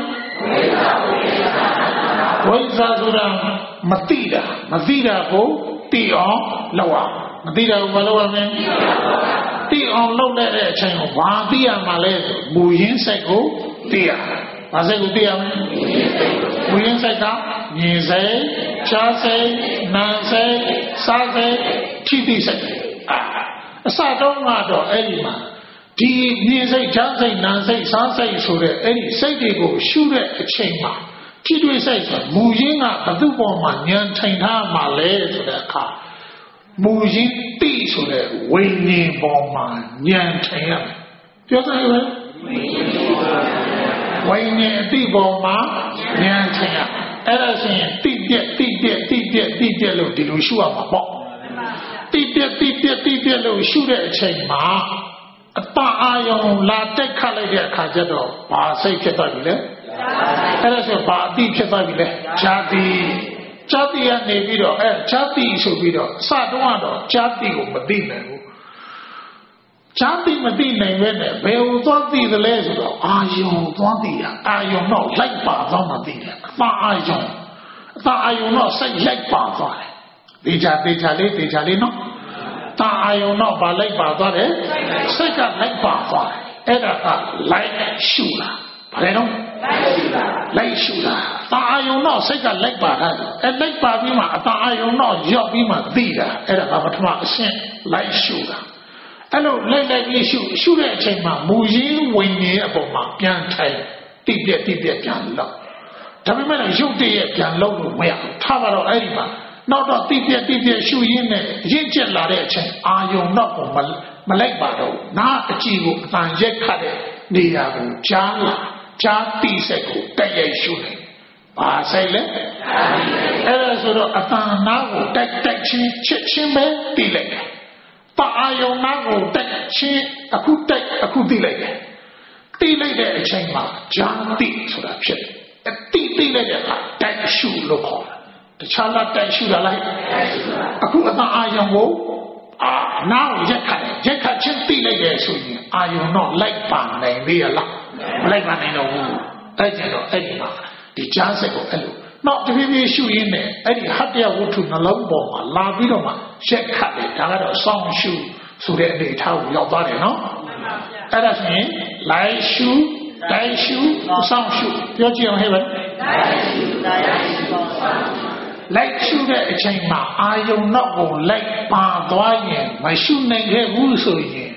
ဝိဇ္ဇာဆိုတာမသိတာကိုသိအောင်လုပ်ရမသိတာကိုမလုပ်ရမင်းသိအောင်လုပ်တဲ့အချိန်ကိုဘာသိရမှာလဲဆိုမူရင်းစိတ်ကိုသိရဘာစိတ်ကိုသိရမလဲမူရင်းစိတ်ကမြင်စိတ်ကြားစိတ်နားစိတ်စားစိတ်ထိတိစိတ်အစတုန်းကတော့အဲ့ဒီမှာဒီမြင်စိတ်ကြားစိတ်နားစိတ်စားစိတ်ဆိုတဲ့အဲ့ဒီစိတ်တွေကိုရှုတဲ့အချိန်မှာကြည့်တွေ့စိတ်ဆိုမူရင်းကဘသူ့ပေါ်မှာဉာဏ်ထိုင်ထားမှလဲဆိုတဲ့အခါမူရင်းတိဆိုတဲ့ဝိညာဉ်ပေါ်မှာဉာဏ်ထိုင်ရမယ်ပြောစမ်းရမယ်ဝိညာဉ်အတိပေါ်မှာဉာဏ်ထိုင်ရအဲ့ဒါဆိုရင်တိပြက်လို့ဒီလိုရှုရမှာပေါ့တိပြက်လို့ရှုတဲ့အချိန်မှာအတအာယုံလာတက်ခတ်လိုက်တဲ့အခါကျတော့ဘာစိတ်ဖြစ်သွားပြီလဲအဲ့ဒါဆိုဘာအတိဖြစ်သွားပြီလဲဇာတိကနေပြီးတော့ဇာတိဆိုပြီးတော့စတော့တော့ဇာတိကိုမသိနိုင်ဘူးဇာတိမသိနိုင်ပဲနဲ့ဘယ်ဟိုသွားသိသလဲဆိုတော့အာယုံသွားသိတာအာယုံတော့လိုက်ပါသွားမှသိတယ်အတအာယုံတော့စိတ်လိုက်ပါသွားတယ်သေချာလေးနော်တာအာယုံတော့ဗာလိုက်ပါသွားတယ်စိတ်ကလိုက်ပါသွားတယ်အဲ့ဒါကလိုက်ရှုတာဘာလဲတော့လိုက်ရှုတာတာအာယုံတော့စိတ်ကလိုက်ပါတာလိုက်ပါပြီးမှအတာအာယုံတော့ရောက်ပြီးမှသိတာအဲ့ဒါကပထမအရှင်းလိုက်ရှုတာအဲ့လိုလိုက်ပြီးရှုတဲ့အချိန်မှာမူရင်းဝိညာဉ်ရဲ့အပေါ်မှာပြန်ထိုင်တိပြက်ပြန်လောက်ဒါပေမဲ့ရုပ်တရက်ပြန်လောက်လို့မရဘူးထားပါတော့အဲ့ဒီမှာနောက်တော့တိပြက်ရှုရင်းနဲ့ရင့်ကျက်လာတဲ့အချိန်အာယုံတော့ကိုမလိုက်ပါတော့နားအကြည့်ကိုအတန်ရက်ခတ်တဲ့နေရာကိုကြားတိစိတ်ကိုတက်ရိုက်ရှုနေဘာစိတ်လဲအဲ့ဒါဆိုတော့အတန်နားကိုတက်ချင်းချက်ချင်းပဲတိလိုက်တယ်ပါအာယုံနားကိုတက်ချင်းအခုတိလိုက်တယ်တိလိုက်တဲ့အချိန်မှာကြားတိဆိုတာဖြစ်တယ်တိလိုက်တဲ့အခါတက်ရှုလို့ခေါ်တယ်တခြားလားတိုက်ရှုတာလိုက်အခုအတန်အာယုံကိုနားကိုရက်ခတ်ချင်းသိလိုက်တယ်ဆိုရင်အာယုံတော့လိုက်ပါနိုင်သေးရလားမလိုက်ပါနိုင်တော့ဘူးအဲ့ကျတော့အဲ့ဒီမှာဒီကြားစိတ်ကိုအဲ့လိုနောက်တဖြည်းဖြည်းရှုရင်းနဲ့အဲ့ဒီဟတ္တယဝတ္ထုနှလုံးပေါ်မှာလာပြီးတော့မှရက်ခတ်တယ်ဒါကတော့စောင့်ရှုဆိုတဲ့အနေအထားကိုရောက်သွားတယ်နော်အဲ့ဒါဆိုရင်လိုက်ရှုစောင့်ရှုပြောကြည့်အောင်ဟဲ့ဗျလိုက်ရှုတဲ့အချိန်မှာအာယုံတော့ကိုလိုက်ပါသွားရင်မရှုနိုင်ခဲ့ဘူးဆိုရင်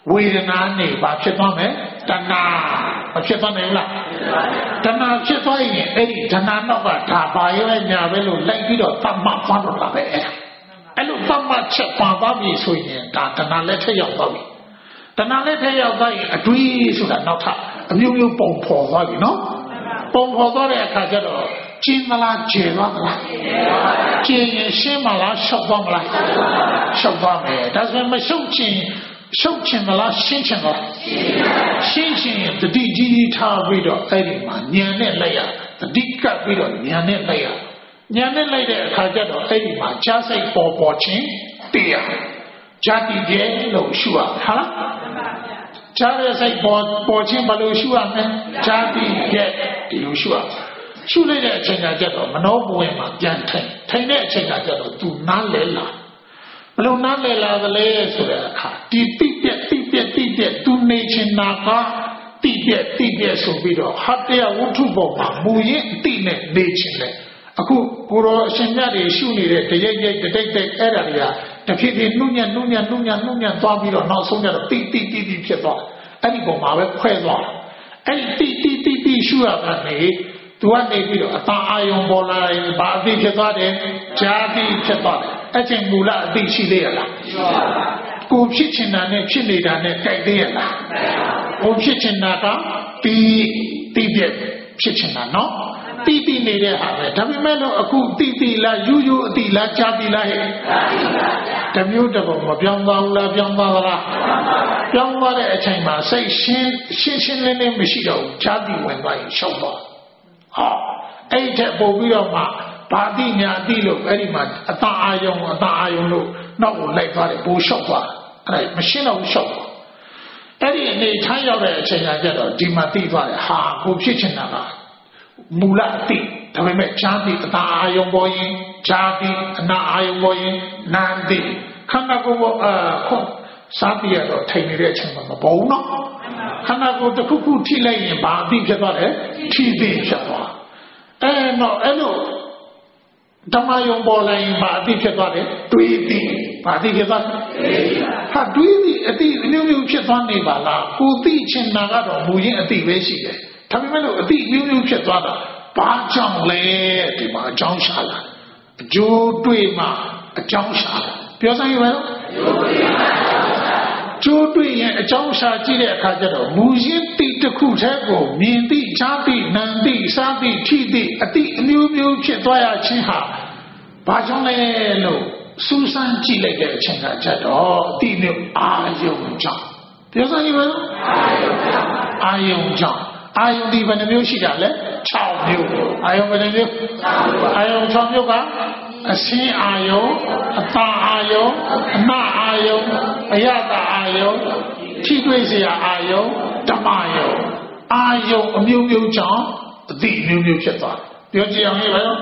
ဝေဒနာနဲ့ဘာဖြစ်သွားမလဲတဏှာမဖြစ်သွားနိုင်လားတဏှာဖြစ်သွားရင်အဲ့ဒီတဏှာနောက်ကဒါဘာရဲညာပဲလို့လိုက်ပြီးတော့သတ်မှတ်သွားတော့တာပဲအဲ့လိုသတ်မှတ်ချက်ပါသွားပြီဆိုရင်ဒါတဏှာလက်ထက်ရောက်သွားပြီတဏှာလက်ထက်ရောက်သွားရင်အတွေးဆိုတာနောက်ထပ်အမျိုးမျိုးပုံဖော်သွားပြီနော်ပုံဖော်သွားတဲ့အခါကျတော့ကျင်းမလားကျေသွားမလားကျင်းရင်ရှင်းမလားရှောက်သွားမလားရှောက်သွားမယ်ဒါဆိုရင်မရှောက်ချင်မလားရှင်းချင်မလားရှင်းချင်တတိကြီးထားပြီးတော့အဲ့ဒီမှာဉာဏ်နဲ့လိုက်ရတတိကပ်ပြီးတော့ဉာဏ်နဲ့လိုက်ရဉာဏ်နဲ့လိုက်တဲ့အခါကျတော့အဲ့ဒီမှာဈာစိတ်ပေါ်ချင်းသိရဈာတိကျဲလို့ရှုရဟာလားဈာရဲ့စိတ်ပေါ်ချင်းဘယ်လိုရှုရမလဲဈာတိကျဲဒီလိုရှုရရှုလိုက်တဲ့အချိန်ကကျတော့မနောဘဝင်မှာပြန်ထိုင်တဲ့အချိန်ကကျတော့သူနားလဲလာဘလို့နားလဲလာသလဲဆိုတဲ့အခါဒီတိပြက်သူနေချင်တာကတိပြက်ဆိုပြီးတော့ဟတ္တယဝုထုပေါ်မှာမူရင်အတိနဲ့နေချင်တယ်အခုကိုရောအရှင်မြတ်တွေရှုနေတဲ့တရိပ်အဲ့ဒါတွေကတဖြည်းဖြည်းနှုံညံ့သွားပြီးတော့နောက်ဆုံးကျတော့တိဖြစ်သွားအဲ့ဒီပုံမှာပဲခွဲသွားအဲ့ဒီတိရှုရတာနေသူကနေပြီးတော့အတန်အာယုံပေါ်လာရင်ဘာအသိဖြစ်သွားတယ်ဈာတိဖြစ်သွားတယ်အဲ့ချိန်မူလအသိရှိသေးရလားရှိပါဘူးကိုဖြစ်ချင်တာနဲ့ဖြစ်နေတာနဲ့ကြိုက်သေးရလားကိုဖြစ်ချင်တာကတိပြက်ဖြစ်ချင်တာနော်တိနေတဲ့ဟာပဲဒါပေမဲ့လို့အခုတိလားယူအတိလားဈာတိလားဟဲ့တမျိုးတစ်ပုံမပြောင်းသွားဘူးလားပြောင်းသွားသလားပြောင်းသွားတဲ့အချိန်မှာစိတ်ရှင်းလင်းမရှိတော့ဘူးဈာတိဝင်သွားရင်ရှောက်သွားအဲ့ထက်ပို့ပြီးတော့မှဘာတိညာတိလို့အဲ့ဒီမှာအတန်အာယုံလို့နောက်ကိုလိုက်သွားတယ်ပိုးလျှောက်သွားအဲ့ဒါမရှင်းတော့ဘူးလျှောက်သွားအဲ့ဒီအနေထားရောက်တဲ့အချိန်ကကျတော့ဒီမှာသိသွားတယ်ဟာကိုဖြစ်ချင်တာကမူလအတိဒါပေမဲ့ဈာတိအတန်အာယုံပေါ်ရင်ဈာတိအနာအာယုံပေါ်ရင်နာတိခန္ဓာကိုယ်စားပြရတော့ထိုင်နေတဲ့အချိန်မှာမပေါ်ဘူးနော်ခန္ဓာကိုယ်တစ်ခုထိလိုက်ရင်ဘာအတိဖြစ်သွားတယ်ထိသိဖြစ်သွားအဲ့လိုဓမ္မယုံပေါ်လာရင်ဘာအတိဖြစ်သွားတယ်တွေးသိဘာအတိဖြစ်သွားဟာတွေးသိအတိမျိုးဖြစ်သွားနေပါလားကိုသိချင်တာကတော့မူရင်းအတိပဲရှိတယ်ဒါပေမဲ့လို့အတိမျိုးဖြစ်သွားတာဘာကြောင့်လဲဒီမှာအကြောင်းရှာလာအကျိုးတွေးမှအကြောင်းရှာလာပြောစမ်းရပါတော့ကျိုးတွေ့ရင်အကြောင်းရှာကြည့်တဲ့အခါကျတော့မူရင်းတိတစ်ခုတည်းကိုမြင်သိကြားသိနားသိစားသိထိသိအတိအမျိုးဖြစ်သွားရခြင်းဟာဘာကြောင့်လဲလို့စူးစမ်းကြည့်လိုက်တဲ့အချိန်ကကျတော့အတိမျိုးအာယုံကြောင့်ပြောစမ်းကြည့်ပါဦးအာယုံကြောင့်အာယုံဒီဘယ်နှမျိုးရှိတာလဲ6မျိုးအာယုံဘယ်နှမျိုးအာယုံ6မျိုးကအစင်းအာယုံအတန်အာယုံအနအာယုံအယတအာယုံထိတွေ့เสียအာယုံဓမ္မယုံအာယုံအမျိုးကြောင့်အတိအမျိုးဖြစ်သွားတယ်ပြောကြည့်အောင်ရေးပါဦး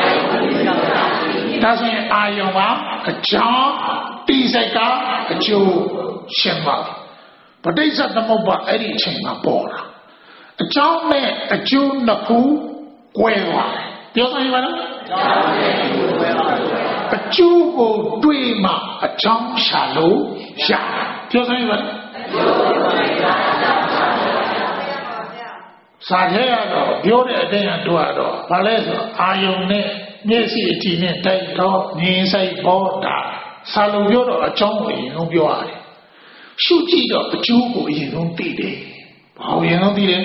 ဒါဆိုရင်အာယုံကအကြောင်းတိစိတ်ကအကျိုးရှင်းပါပဋိစ္စသမုပ္ပါအဲ့ဒီအချိန်မှာပေါ်လာအကြောင်းနဲ့အကျိုးနှစ်ခုကွဲသွားတယ်ပြောစမ်းရပါလားအကျိုးကိုတွေးမှအကြောင်းရှာလို့ရပြောစမ်းရပါလားစာထဲကတော့ပြောတဲ့အတိုင်းတော့ဘာလဲဆိုအာယုံနဲ့မျက်စိအကြည့်နဲ့တိုက်တော့မြင်စိတ်ပေါ်တာစာလုံးပြောတော့အကြောင်းကိုအရင်ဆုံးပြောရတယ်ရှုကြည့်တော့အကျိုးကိုအရင်ဆုံးသိတယ်ဘာလို့ရင်ဆုံးသိတယ်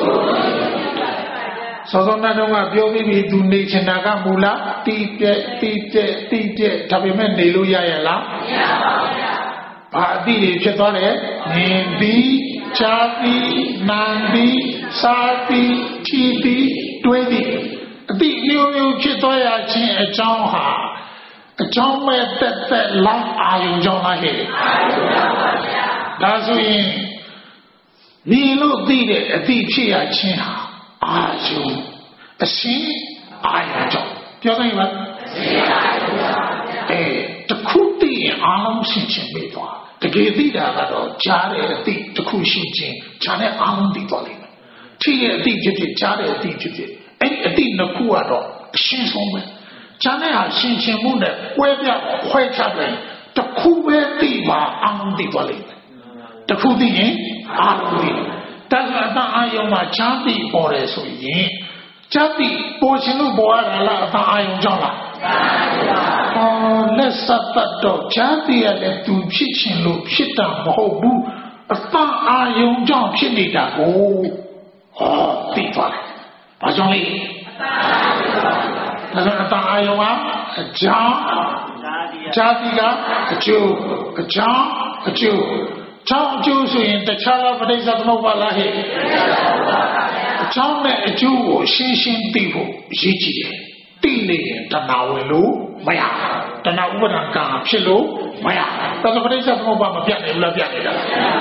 စောစောနာတော့ကပြောပြီးပြီသူနေချင်တာကမူလတိပြက်ဒါပေမဲ့နေလို့ရရလားမရပါဘူးဗျာဘာအတိတွေဖြစ်သွားတယ်မြင်ပြီးကြားပြီးနားပြီးစားပြီးထိပြီးတွေးပြီးအတိမျိုးဖြစ်သွားရခြင်းအကြောင်းဟာအကြောင်းမဲ့တက်လောက်အာယုံကြောင့်လားဟဲ့အာယုံကြောင့်ပါဗျာဒါဆိုရင်မြင်လို့သိတဲ့အတိဖြစ်ရခြင်းဟာအာယုံအရှင်းအာယုံကြောင့်ပြောနိုင်ပါ့အရှင်းအာယုံကြောင့်တခုသိရင်အားလုံးရှင်းချင်းပဲသွားတကယ်သိတာကတော့ကြားတဲ့အတိတခုရှိခြင်းကြားတဲ့အားလုံးသိသွားလိမ့်မယ်ထိတဲ့အတိဖြစ်ကြားတဲ့အတိဖြစ်အဲ့ဒီအတိနှစ်ခုကတော့အရှင်းဆုံးပဲကြားတဲ့ဟာရှင်းချင်းမှုနဲ့ပွဲပြခွဲခြားတယ်တခုပဲသိပါအားလုံးသိသွားလိမ့်မယ်တခုသိရင်အားလုံးသိတတ်အတန်အာယုံမှာဈာတိပေါ်တယ်ဆိုရင်ဈာတိပေါ်ခြင်းလို့ပေါ်ရတာလားအတန်အာယုံကြောင့်လားလက်ဆက်ပတ်တော့ဈာတိရလည်းသူဖြစ်ခြင်းလို့ဖြစ်တာမဟုတ်ဘူးအတန်အာယုံကြောင့်ဖြစ်နေတာကိုသိသွားတယ်ဘာကြောင့်လဲအတန်အာယုံကအကြောင်းဈာတိကအကျိုးအကြောင်းအကျိုးချောင်းအကျိုးဆိုရင်တခြားသောပဋိစ္စသမုပ္ပါလားဟဲ့အကြောင်းနဲ့အကျိုးကိုရှင်းရှင်းသိဖို့အရေးကြီးတယ်သိနေရင်တဏှာဝင်လို့မရတဏှာဥပါဒံကံဖြစ်လို့မရဒါဆိုပဋိစ္စသမုပ္ပါမပြတ်နိုင်ဘူးလားပြတ်နေတာ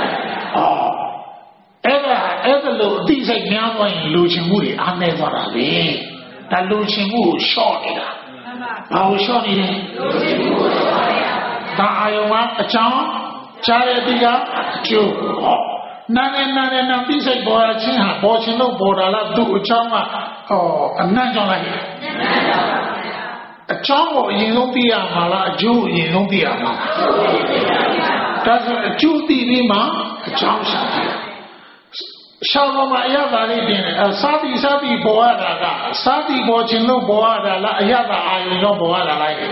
အဲ့ဒါလို့အသိစိတ်များသွားရင်လူချင်းမှုတွေအားနည်းသွားတာလေဒါလူချင်းမှုကိုရှော့နေတာဘာကိုရှော့နေလဲလူချင်းမှုကိုရှော့နေတာဒါအာယုံကအကြောင်းကြားရတဲ့ကအကျိုးနာနဲ့သိစိတ်ပေါ်ရခြင်းဟာပေါ်ခြင်းလို့ပေါ်တာလားသူ့အကြောင်းကအနတ်ကြောင့်လားအကြောင်းကိုအရင်ဆုံးသိရမှာလားအကျိုးအရင်ဆုံးသိရမှာဒါဆိုအကျိုးသိပြီးမှအကြောင်းရှာတယ်ရှောင်းပေါ်မှာအရသာလေးတင်တယ်စာတိပေါ်ရတာကစာတိပေါ်ခြင်းလို့ပေါ်ရတာလားအရသာအာယုံကြောင့်ပေါ်ရတာလား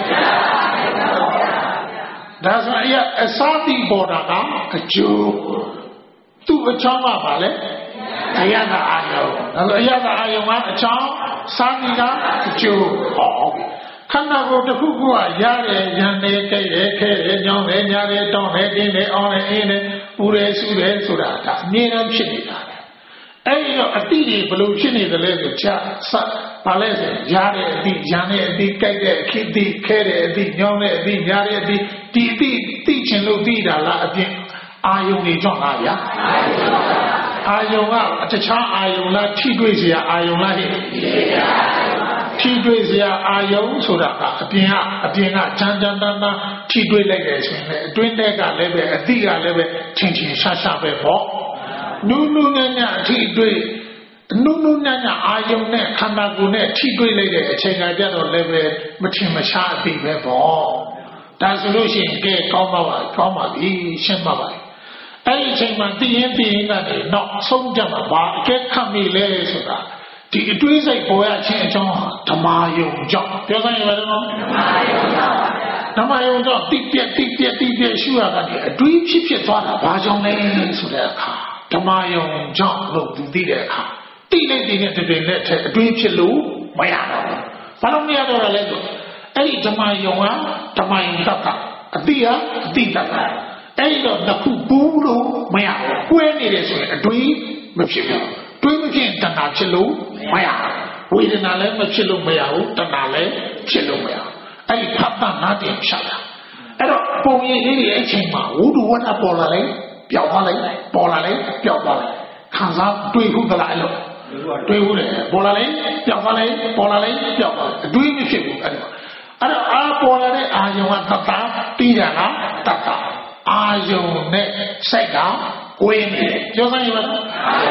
ဒါဆိုအစာတိပေါ်တာကအကျိုးသူ့အချောင်းကပါလေအရသာအာယုံဒါဆိုအရသာအာယုံကအချောင်းစာတိကအကျိုးခန္ဓာကိုယ်တစ်ခုခုကရတယ်ရံတယ်ကြိုက်တယ်ခဲတယ်ညောင်းတယ်ညာတယ်တောင်းတယ်တင်းတယ်အောင်းတယ်အင်းတယ်ပူတယ်ဆူတယ်ဆိုတာဒါအမြဲတမ်းဖြစ်နေတာအဲ့ဒီတော့အတိတွေဘလို့ဖြစ်နေတယ်လဲဆိုချဘာလဲဆိုရတဲ့အတိရံတဲ့အတိကြိုက်တဲ့အခိတိခဲတဲ့အတိညောင်းတဲ့အတိညာတဲ့အတိဒီအတိသိချင်လို့သိတာလားအပြင်အာယုန်တွေကြောင့်လားဗျာအာယုန်ကတခြားအာယုန်လားထိတွေ့เสียအာယုန်လားဟဲ့ထိတွေ့เสียအာယုန်ဆိုတာကအပြင်ကချမ်းထိတွေ့လိုက်တယ်ဆိုရင်လည်းအတွင်းထဲကလည်းပဲအတိကလည်းပဲထင်ရှားပဲပေါ့နုညံ့အထိတွေ့နုညံ့အာယုံနဲ့ခန္ဓာကိုယ်နဲ့ထိတွေ့လိုက်တဲ့အချိန်ကကြတော့လည်းပဲမထင်မရှားအသိပဲပေါ့ဒါဆိုလို့ရှိရင်ကဲကောင်းပါပြီရှင်းပါပါအဲ့ဒီအချိန်မှာသိရင်ကနေနောက်ဆုံးကြမှာဘာအကဲခတ်မိလဲဆိုတာဒီအတွေးစိတ်ပေါ်ရခြင်းအကြောင်းဟာဓမ္မယုံကြောင့်ပြောစမ်းရပါတော့ဓမ္မယုံကြောင့်တိပြက်ရှုရတာဒီအတွေးဖြစ်သွားတာဘာကြောင့်လဲဆိုတဲ့အခါဓမ္မယုံကြောင့်လို့သူသိတဲ့အခါတိနဲ့တည်နဲ့နဲ့ထဲအတွေးဖြစ်လို့မရတော့ဘူးဘာလို့မရတော့လဲဆိုအဲ့ဒီဓမ္မယုံကဓမ္မယုံတတ်တာအတိအတိတတ်တာအဲ့ဒီတော့တစ်ခုဘူးလို့မရဘူးကွဲနေတယ်ဆိုရင်အတွေးမဖြစ်ဘူးတွေးမဖြစ်တဏှာဖြစ်လို့မရဘူးဝေဒနာလည်းမဖြစ်လို့မရဘူးတဏှာလည်းဖြစ်လို့မရဘူးအဲ့ဒီဖတ်တာနားတင်ဖြတ်တာအဲ့တော့ပုံရိပ်လေးတွေအဲ့ချိန်မှာဝုဒ္ဓဝတ္တပေါ်လာလိုက်ပျောက်သွားလိုက်ပေါ်လာလိုက်ပျောက်သွားလိုက်ခံစားတွေးဟုတ်သလားအဲ့လိုတွေးဟုတ်တယ်ပေါ်လာလိုက်ပျောက်သွားလိုက်ပေါ်လာလိုက်ပျောက်သွားအတွေးမဖြစ်ဘူးအဲ့တော့အာပေါ်လာတဲ့အာယုံကတတ်တာပြီးတာကတတ်တာအာယုံနဲ့စိတ်ကကွဲနေတယ်ပြောစမ်းရပါလား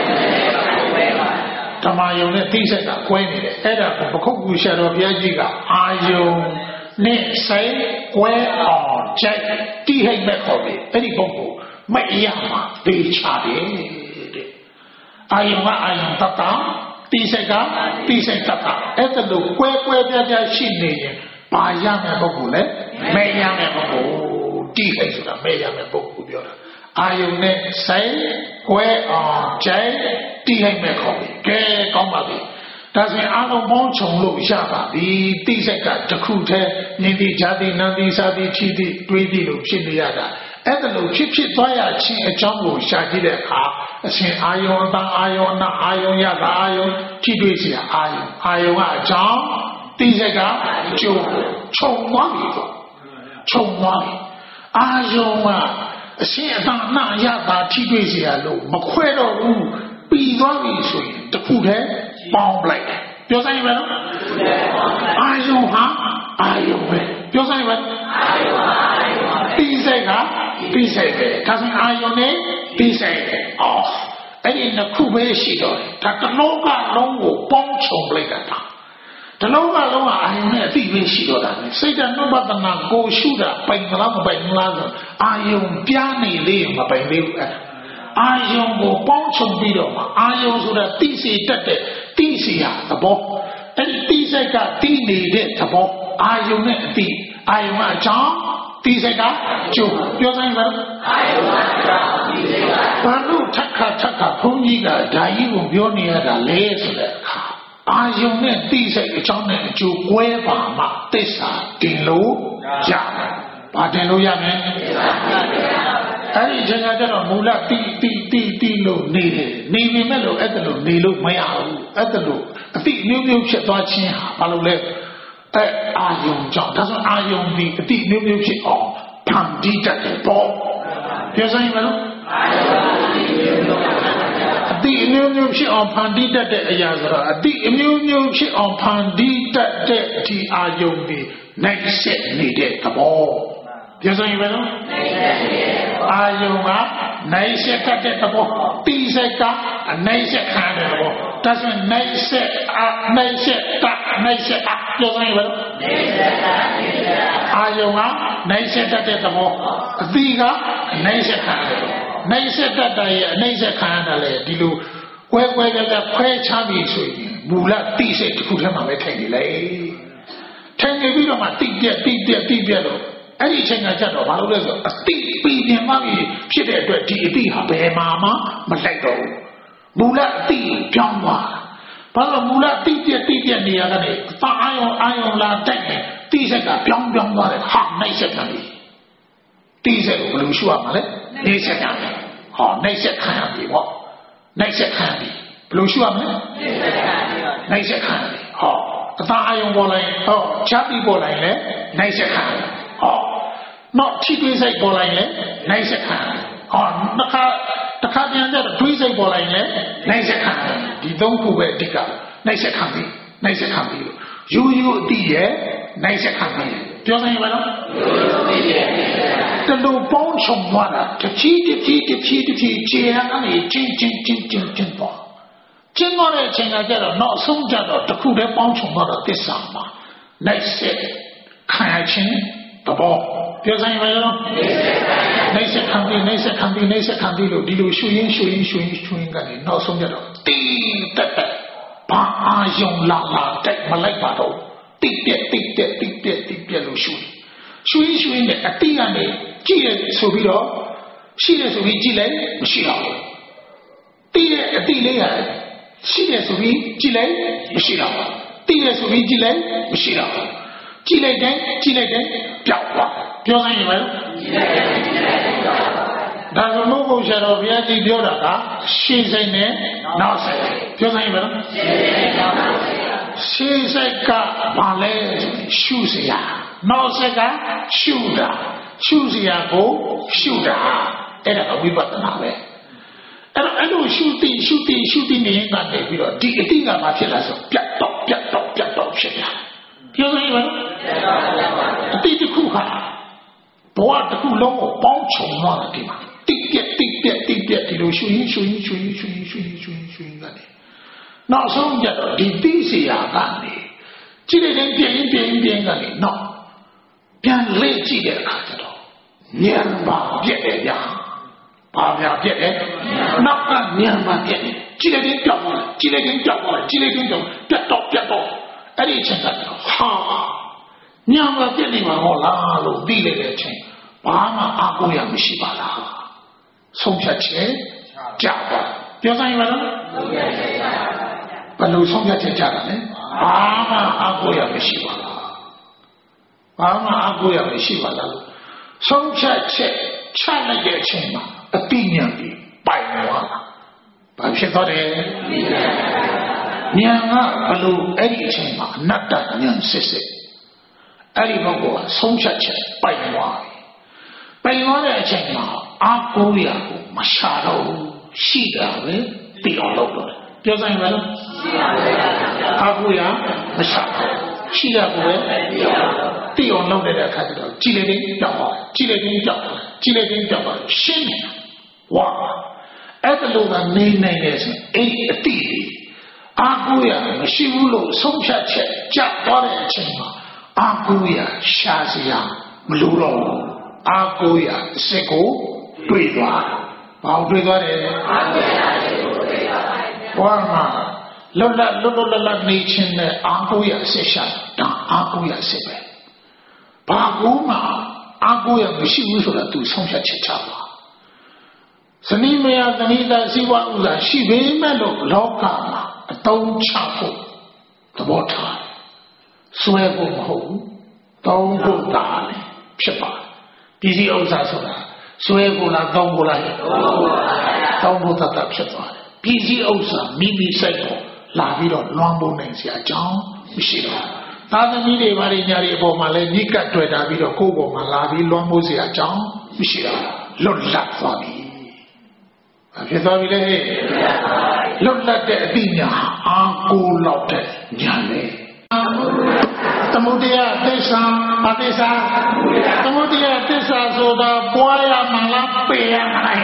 ဓမ္မယုံနဲ့သိစိတ်ကကွဲနေတယ်အဲ့ဒါပခုတ်ကူရှာတော်ဘုရားကြီးကအာယုံနဲ့စိတ်ကွဲအောင်ကြိုက်တိဟိတ်မဲ့ခေါ်တယ်အဲ့ဒီပုဂ္ဂိုလ်မအရာမှာသိချတယ်တဲ့အာယုံကအာယုံတတ်တာသိစိတ်ကသိစိတ်တတ်တာအဲ့ဒါလို့ကွဲပြားရှိနေရင်ပါရမယ်ပုဂ္ဂိုလ်လဲမဲ့ရမယ်ပုဂ္ဂိုလ်တိဟိတ်ဆိုတာမဲ့ရမယ်ပုဂ္ဂိုလ်ပြောတာအာယုံနဲ့စိတ်ကွဲအောင်ကြိုက်တိဟိတ်မဲ့ခေါ်တယ်ကဲကောင်းပါပြီဒါဆိုရင်အလုံးပေါင်းခြုံလို့ရပါပြီတိစိတ်ကတစ်ခုတည်းဉာဏ်တိဈာတိနံတိစာတိထိတိတွေးတိလို့ဖြစ်နေရတာအဲ့ဒါလို့ဖြစ်သွားရခြင်းအကြောင်းကိုရှာကြည့်တဲ့အခါအရှင်အာယုံအတန်အာယုံနာအာယုံရတာအာယုံထိတွေ့เสียအာယုံကအကြောင်းတိစိတ်ကအကျိုးခြုံသွားပြီတော့ခြုံသွားပြီအာယုံကအရှင်အတန်နာရတာထိတွေ့เสียလို့မခွဲတော့ဘူးပြီးသွားပြီဆိုရင်တခုတည်းပေါင်းလိုက်တယ်ပြောစမ်းရမယ်နော်အာယုံဟာအာယုံပဲပြောစမ်းရမယ်အာယုံတိစိတ်ကတိစိတ်ပဲဒါဆိုအာယုံနဲ့တိစိတ်ပဲအဲ့ဒီနှစ်ခုပဲရှိတော့တယ်ဒါတစ်လောကလုံးကိုပေါင်းခြုံလိုက်တာတစ်လောကလုံးကအာယုံနဲ့အတိပဲရှိတော့တာစိတ်ဓာတ်နှုတ်ပတနာကိုရှုတာပိုင်လားမပိုင်လားဆိုအာယုံပြားနေလေမပိုင်သေးဘူးအာယုံကိုပေါင်းချုပ်ပြီးတော့မှအာယုံဆိုတာတိစေတတ်တဲ့တိစီဟာသဘောအဲ့ဒီတိစိတ်ကတိနေတဲ့သဘောအာယုံနဲ့အတိအာယုံကအကြောင်းတိစိတ်ကကျိုးပြောစမ်းပါအာယုံကအကြောင်းတိစိတ်ကဘာလို့ထက်ခါဘုန်းကြီးကဓာကြီးကိုပြောနေရတာလဲဆိုတဲ့အခါအာယုံနဲ့တိစိတ်အကြောင်းနဲ့အကျိုးကွဲပါမှသစ္စာတင်လို့ရတယ်ဘာတင်လို့ရမလဲအဲ့ဒီချိန်ကကျတော့မူလတိလို့နေတယ်နေပေမဲ့လို့အဲ့ဒါလို့နေလို့မရဘူးအဲ့ဒါလို့အတိမျိုးဖြစ်သွားခြင်းဟာဘာလို့လဲအဲ့အာယုံကြောင့်ဒါဆိုအာယုံဒီအတိမျိုးဖြစ်အောင်ဖန်တီးတတ်တယ်ပေါ့ပြောစမ်းမလို့အတိမျိုးဖြစ်အောင်ဖန်တီးတတ်တဲ့အရာဆိုတော့အတိမျိုးဖြစ်အောင်ဖန်တီးတတ်တဲ့ဒီအာယုံဒီနိုင်ဆက်နေတဲ့သဘောပြောစမ်းမလို့အာယုံကနိုင်ဆက်ကတဲ့သဘောတိစိတ်ကအနိုင်ဆက်ခံတဲ့သဘောဒါဆိုရင်နိုင်ဆက်ပြောစမ်းပါလို့အာယုံကနိုင်ဆက်တဲ့သဘောအတိကနိုင်ဆက်ခံတယ်နိုင်ဆက်တတ်တဲ့ရဲ့အနိုင်ဆက်ခံရတယ်လေဒီလိုကွဲခွဲခြားပြီးဆိုရင်မူလတိစိတ်တစ်ခုထဲမှာပဲထိုင်နေလေထိုင်နေပြီးတော့မှတိပြက်လို့အဲ့ဒီအချိန်ကကြတော့ဘာလို့လဲဆိုတော့အတိပြီးပြင်မှပြီဖြစ်တဲ့အတွက်ဒီအတိဟာဘယ်မှာမှမလိုက်တော့ဘူးမူလအတိပြောင်းသွားဘာလို့မူလတိပြက်နေရတာလဲအသာအာယုံလာတိုက်နေတိစက်ကပြောင်းသွားတယ်ဟာနိုင်ဆက်ခံပြီတိစက်ကိုဘယ်လိုရှုရမှာလဲနေဆက်ခံတယ်ဟောနိုင်ဆက်ခံရပြီပေါ့နိုင်ဆက်ခံပြီဘယ်လိုရှုရမလဲနိုင်ဆက်ခံပြီဟောအသာအာယုံပေါ်လိုက်ဟောချားပြီးပေါ်လိုက်လဲနိုင်ဆက်ခံတယ်ဟောနောက်ချိတွေးစိတ်ပေါ်လိုက်လဲနိုင်ဆက်ခံဟောတခါပြန်တဲ့တွေးစိတ်ပေါ်လိုက်လဲနိုင်ဆက်ခံဒီသုံးခုပဲအဓိကနိုင်ဆက်ခံပြီးလို့ယူအတိရဲ့နိုင်ဆက်ခံပြီးပြောနိုင်ပါလားတလူပေါင်းချုံသွားတာတချီကျေရအနေချင်းသွားကျင်းသွားတဲ့အချိန်ကကျတော့နောက်ဆုံးကျတော့တခုတည်းပေါင်းချုံသွားတော့သစ္စာမှာနိုင်ဆက်ခံရခြင်းတဘောပြောစမ်းပါရောနိုင်ဆက်ခံပြီးလို့ဒီလိုရှုရင်းကနေနောက်ဆုံးကြတော့တိတက်ဘာအာယုံလာတိုက်မလိုက်ပါတော့တိပြက်လို့ရှုရင်နဲ့အတိကနေကြည့်ရဆိုပြီးတော့ရှိရဆိုပြီးကြည့်လိုက်မရှိတော့ဘူးတိရဲ့အတိလေးရတယ်ရှိရဆိုပြီးကြည့်လိုက်မရှိတော့ဘူးတိရဆိုပြီးကြည့်လိုက်မရှိတော့ဘူးကြည့်လိုက်တယ်ပျောက်သွားပြောနိုင်ရင်မလို့ဒါကမို့ဘုရားတော်ဘုရားကြီးပြောတာကရှေ့စိတ်နဲ့နောက်စိတ်ပြောနိုင်ရင်မလို့ရှေ့စိတ်ကဘာလဲရှုစရာနောက်စိတ်ကရှုစရာကိုရှုတာအဲ့ဒါကဝိပဿနာပဲအဲ့လိုရှုတိနေရင်ကနေပြီးတော့ဒီအတိကမှဖြစ်လာဆိုပြတ်တော့ဖြစ်လာပြောနိုင်ပါ့အတိတစ်ခုဟာဘဝတစ်ခုလုံးကိုပေါင်းချုံသွားတယ်ဒီမှာတိပြက်ဒီလိုရှုရင်ကနေနောက်ဆုံးကြတော့ဒီသိเสียကနေကြည့်တဲ့ပြင်ကနေနောက်ပြန်လေ့ကြည့်တဲ့အခါကျတော့ဉာဏ်ပါပြည့်တယ်ဗျာဘာပြည့်တယ်နောက်ကဉာဏ်ပါပြည့်တယ်ကြည့်တဲ့ကြောက်သွားပြတ်တော့အဲ့ဒီအချိန်ကတော့ဟာညာမပြည့်နေမှာဟောလားလို့ပြီးလေတဲ့အချိန်ဘာမှအကူရမရှိပါလားဆုံးဖြတ်ချက်ကြပါပြောစမ်းပါလားဘယ်လိုဆုံးဖြတ်ချက်ကြတာလဲဘာမှအကူရမရှိပါလားဆုံးဖြတ်ချက်ချလိုက်တဲ့အချိန်မှာအပိညာပြီးပိုင်သွားတာဘာဖြစ်သွားတယ်ဉာဏ်ကဘလို့အဲ့ဒီအချိန်မှာအနတ္တဉာဏ်စစ်အဲ့ဒီဘုကဆုံးဖြတ်ချက်ပိုင်သွားတဲ့အချိန်မှာအာကိုရကိုမရှာတော့ဘူးရှိတာပဲသိအောင်လုပ်တော့ပြောစမ်းပါလားအာကိုရမရှာတော့ရှိတာကိုပဲသိအောင်လုပ်တဲ့အခါကျတော့ကြည်လိုက်ရင်ကြောက်သွားရှင်းတယ်ဝါအဲ့ဒါလိုကနေနိုင်တယ်ဆိုအဲ့ဒီအတိအာကိုရမရှိဘူးလို့ဆုံးဖြတ်ချက်ကြသွားတဲ့အချိန်မှာအာကိုရရှာစရာမလိုတော့ဘူးအာကိုရအစစ်ကိုတွေ့သွား Bao đuôi đó đấy. Qua mà lúc là này trên này ăn cô ya sẽ sai, ăn cô ya sẽ về. Ba cô mà ăn cô ya mới chịu rồi là tu sống sẽ chết chả. Sani mẹ sani ta si wa uza si về mà lo cả mà tàu chả phụ, tàu thà, xuôi cô hậu, tàu cô ta này, biết ba. Bây giờ uza số là xuôi cô là tàu cô là ta biết ba. Bây giờ uza mimi say cô là vì đó loan bộ này sẽ chóng, biết đó. Ta nói mi để vào nhà đi bộ mà lấy nhị cái tuổi đã vì đó cô bộ mà là vì loan bộ sẽ chóng, biết đó. Lột lạt vào đi. Phía sau vì đấy, lúc là để đi nhà, ăn cô lọt đấy, nhà này. Tamudia tesa, tamudia tesa soda buaya malam peyang này,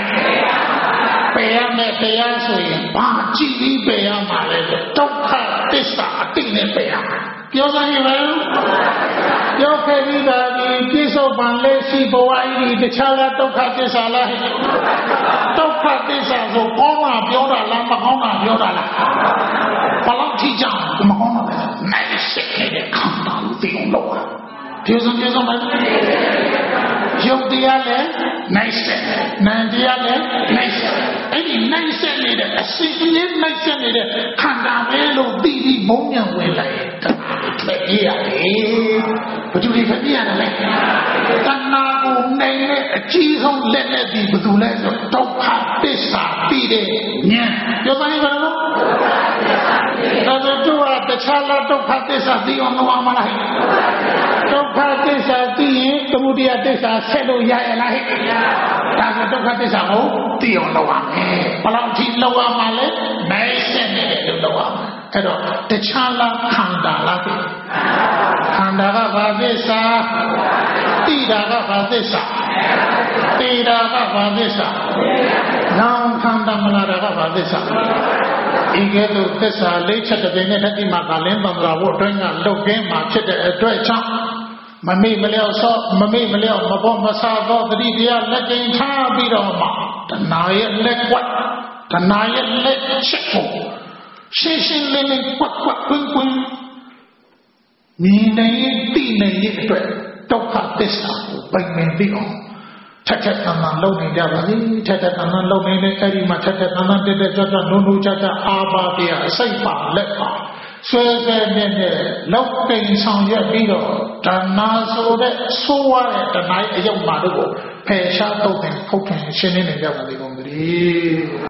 peyang soi, ba chỉ đi peyang mà lấy, trong cả tesa tinh này peyang.ပြောစမ်းရမယ်ပြောခဲ့ပြီးသားဒီပြစ္ဆုတ်ပံလက်ရှိဘဝဤတခြားလားဒုက္ခသစ္စာလားဒုက္ခသစ္စာဆိုကောင်းတာပြောတာလားမကောင်းတာပြောတာလားဘလောက်ထိကြမကောင်းတာလဲနိုင်စက်ခဲ့တဲ့ခံတာလို့သိအောင်လုပ်တာပြောစမ်းမယ်ရုပ်တရားလည်းနိုင်စက်နာမ်တရားလည်းနိုင်စက်အဲ့ဒီနိုင်စက်နေတဲ့အစီအစဉ်နိုင်စက်နေတဲ့ခန္ဓာပဲလို့သိပြီးမုန်းညံဝင်လိုက်တဲ့အေးရတယ်ဘာလို့ဒီဖက်ပြရတယ်လဲတဏှာကိုနိုင်တဲ့အကြီးဆုံးလက်နဲ့ဒီဘယ်သူလဲဆိုဒုက္ခသစ္စာသိတဲ့ဉာဏ်ပြောပါလိမ့်မယ်နော်ဒါဆိုတော့တခြားလားဒုက္ခသစ္စာသိအောင်လုပ်အောင်မလားဒုက္ခသစ္စာသိရင်သမုဒယသစ္စာဆက်လို့ရရလားဟဲ့ဒါဆိုဒုက္ခသစ္စာကိုသိအောင်လုပ်ရမယ်ဘယ်လောက်ထိလုပ်ရမှာလဲနိုင်ဆက်နေတယ်လို့လုပ်ရမှာအဲ့တော့တခြားလားခန္ဓာလားခန္ဓာကဘာသစ္စာသိတာကဘာသစ္စာသိတာကဘာသစ္စာနာမ်ခန္ဓာမလားကဘာသစ္စာဤကဲ့သို့သစ္စာလေးချက်တစ်ပင်နဲ့တတိမာကလင်းပံသာဖို့အတွင်းကလုတ်ကင်းမှာဖြစ်တဲ့အတွက်ကြောင့်မမေ့မလျော့ဆော့မမေ့မလျော့မပေါ်မဆာသောတတိတရားလက်ကင်ထားပြီးတော့မှတဏှာရဲ့လက်ကွက်တဏှာရဲ့လက်ချက်ကိုရှင်းရှင်းလင်းလင်းကွက်ကွက်ကွင်းကွင်းမြင်နိုင်သိနိုင်ရဲ့အတွက်ဒုက္ခသစ္စာကိုပိုင်နိုင်ပြီးအောင်ထက်ထက်တန်တန်လုပ်နေကြပါလေထက်ထက်တန်တန်လုပ်နေတဲ့အဲ့ဒီမှာထက်ထက်တန်တန်တက်တက်ကြွကြွနုံနုကြကြအာပါတရားအစိတ်ပါလက်ပါဆွဲဆွဲနဲ့လောက်ကိန်းဆောင်ရွက်ပြီးတော့တဏှာဆိုတဲ့ဆိုးရတဲ့တဏှာရဲ့အယုတ်ပါတို့ကိုဖယ်ရှားတော့တယ်ဖုတ်တယ်ရှင်းနေကြပါလေကုန်သတည်း